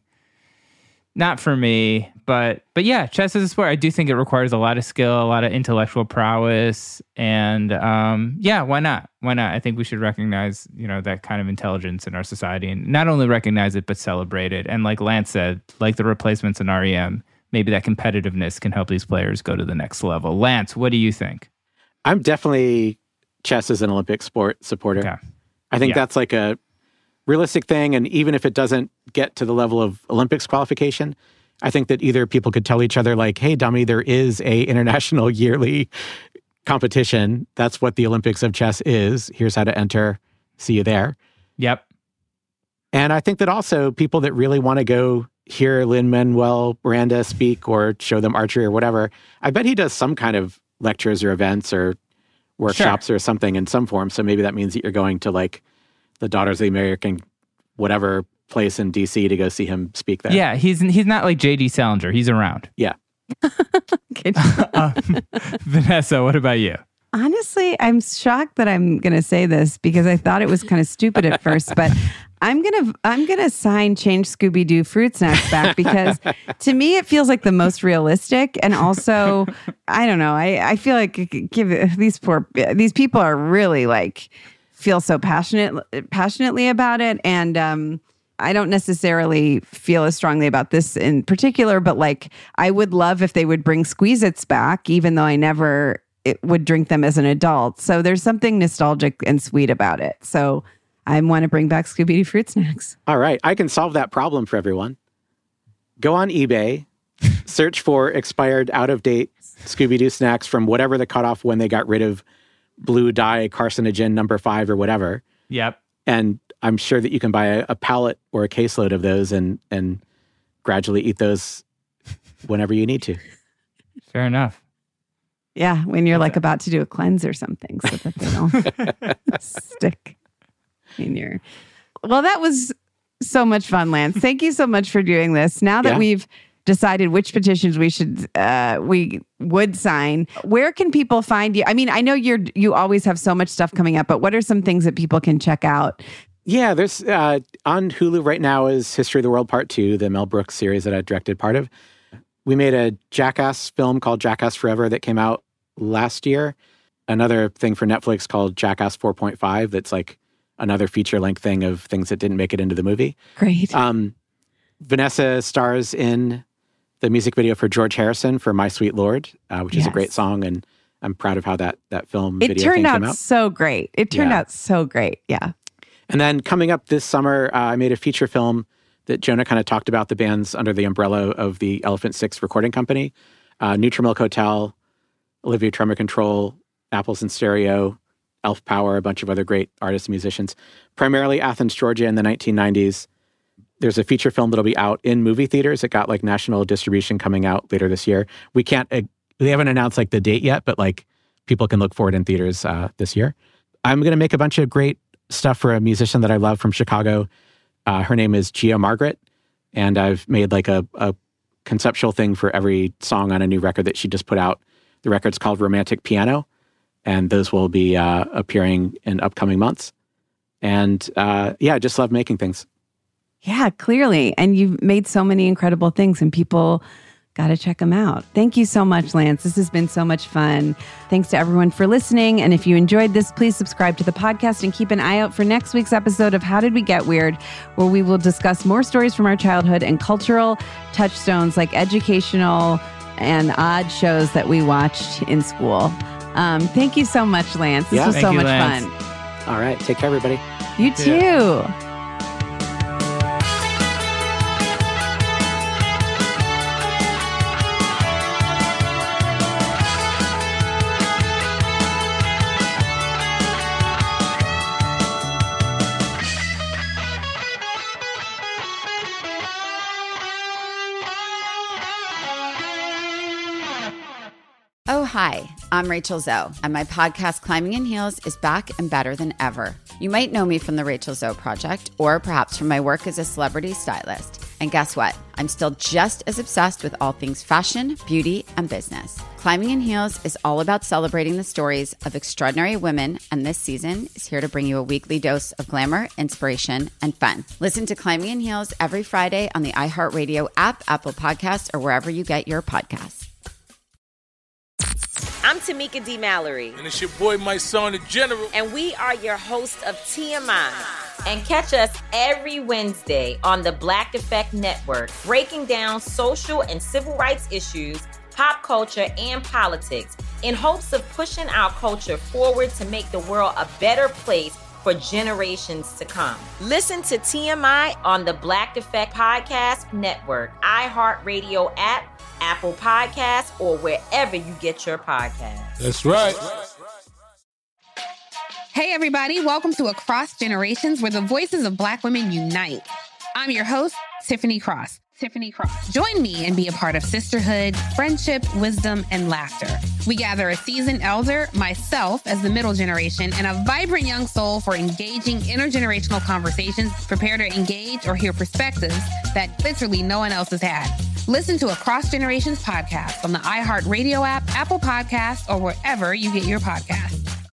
not for me. But yeah, chess as a sport, I do think it requires a lot of skill, a lot of intellectual prowess. And why not? Why not? I think we should recognize, that kind of intelligence in our society, and not only recognize it, but celebrate it. And like Lance said, like the Replacements in REM, maybe that competitiveness can help these players go to the next level. Lance, what do you think? I'm definitely chess as an Olympic sport supporter. Okay. I think that's like a realistic thing. And even if it doesn't get to the level of Olympics qualification, I think that either people could tell each other like, hey, dummy, there is a international yearly competition. That's what the Olympics of chess is. Here's how to enter. See you there. Yep. And I think that also people that really want to go hear Lin-Manuel Miranda speak or show them archery or whatever, I bet he does some kind of lectures or events or workshops or something in some form. So maybe that means that you're going to like the Daughters of the American whatever place in DC to go see him speak there. Yeah, he's not like J.D. Salinger. He's around. Yeah. Vanessa, what about you? Honestly, I'm shocked that I'm going to say this because I thought it was kind of stupid at first, but I'm gonna sign change Scooby-Doo fruit snacks back because to me it feels like the most realistic, and also I don't know. I feel like these people are really like feel so passionately about it, and I don't necessarily feel as strongly about this in particular, but like I would love if they would bring Squeeze-Its back, even though I never would drink them as an adult. So there's something nostalgic and sweet about it. So I want to bring back Scooby-Doo fruit snacks. All right. I can solve that problem for everyone. Go on eBay, search for expired, out-of-date Scooby-Doo snacks from whatever the cutoff when they got rid of blue dye carcinogen number 5 or whatever. Yep. And I'm sure that you can buy a pallet or a caseload of those and gradually eat those whenever you need to. Fair enough. Yeah, when you're like about to do a cleanse or something so that they don't stick in here. Well, that was so much fun, Lance. Thank you so much for doing this. Now that we've decided which petitions we would sign, where can people find you? I mean, I know you always have so much stuff coming up, but what are some things that people can check out? Yeah, there's on Hulu right now is History of the World Part 2, the Mel Brooks series that I directed part of. We made a Jackass film called Jackass Forever that came out last year. Another thing for Netflix called Jackass 4.5 that's like another feature-length thing of things that didn't make it into the movie. Great. Vanessa stars in the music video for George Harrison for My Sweet Lord, which is a great song, and I'm proud of how that film video thing came out. It turned out so great. It turned out so great, yeah. And then coming up this summer, I made a feature film that Jonah kind of talked about, the bands under the umbrella of the Elephant Six recording company, Nutrimilk Hotel, Olivia Tremor Control, Apples in Stereo, Elf Power, a bunch of other great artists and musicians, primarily Athens, Georgia in the 1990s. There's a feature film that'll be out in movie theaters. It got like national distribution coming out later this year. We haven't announced like the date yet, but like people can look for it in theaters this year. I'm going to make a bunch of great stuff for a musician that I love from Chicago. Her name is Gia Margaret, and I've made like a conceptual thing for every song on a new record that she just put out. The record's called Romantic Piano, and those will be appearing in upcoming months. And I just love making things. Yeah, clearly. And you've made so many incredible things, and people got to check them out. Thank you so much, Lance. This has been so much fun. Thanks to everyone for listening. And if you enjoyed this, please subscribe to the podcast and keep an eye out for next week's episode of How Did We Get Weird, where we will discuss more stories from our childhood and cultural touchstones like educational and odd shows that we watched in school. Thank you so much, Lance. This was so much fun. All right. Take care, everybody. You too. Oh, hi, I'm Rachel Zoe, and my podcast, Climbing in Heels, is back and better than ever. You might know me from the Rachel Zoe Project, or perhaps from my work as a celebrity stylist. And guess what? I'm still just as obsessed with all things fashion, beauty, and business. Climbing in Heels is all about celebrating the stories of extraordinary women, and this season is here to bring you a weekly dose of glamour, inspiration, and fun. Listen to Climbing in Heels every Friday on the iHeartRadio app, Apple Podcasts, or wherever you get your podcasts. I'm Tamika D. Mallory. And it's your boy, my son, the General. And we are your hosts of TMI. And catch us every Wednesday on the Black Effect Network, breaking down social and civil rights issues, pop culture, and politics in hopes of pushing our culture forward to make the world a better place for generations to come. Listen to TMI on the Black Effect Podcast Network, iHeartRadio app, Apple Podcasts, or wherever you get your podcasts. That's right. Hey, everybody. Welcome to Across Generations, where the voices of Black women unite. I'm your host, Tiffany Cross. Join me and be a part of sisterhood, friendship, wisdom, and laughter. We gather a seasoned elder, myself as the middle generation, and a vibrant young soul for engaging intergenerational conversations, prepare to engage or hear perspectives that literally no one else has had. Listen to Across Generations podcast on the iHeartRadio app, Apple Podcasts, or wherever you get your podcasts.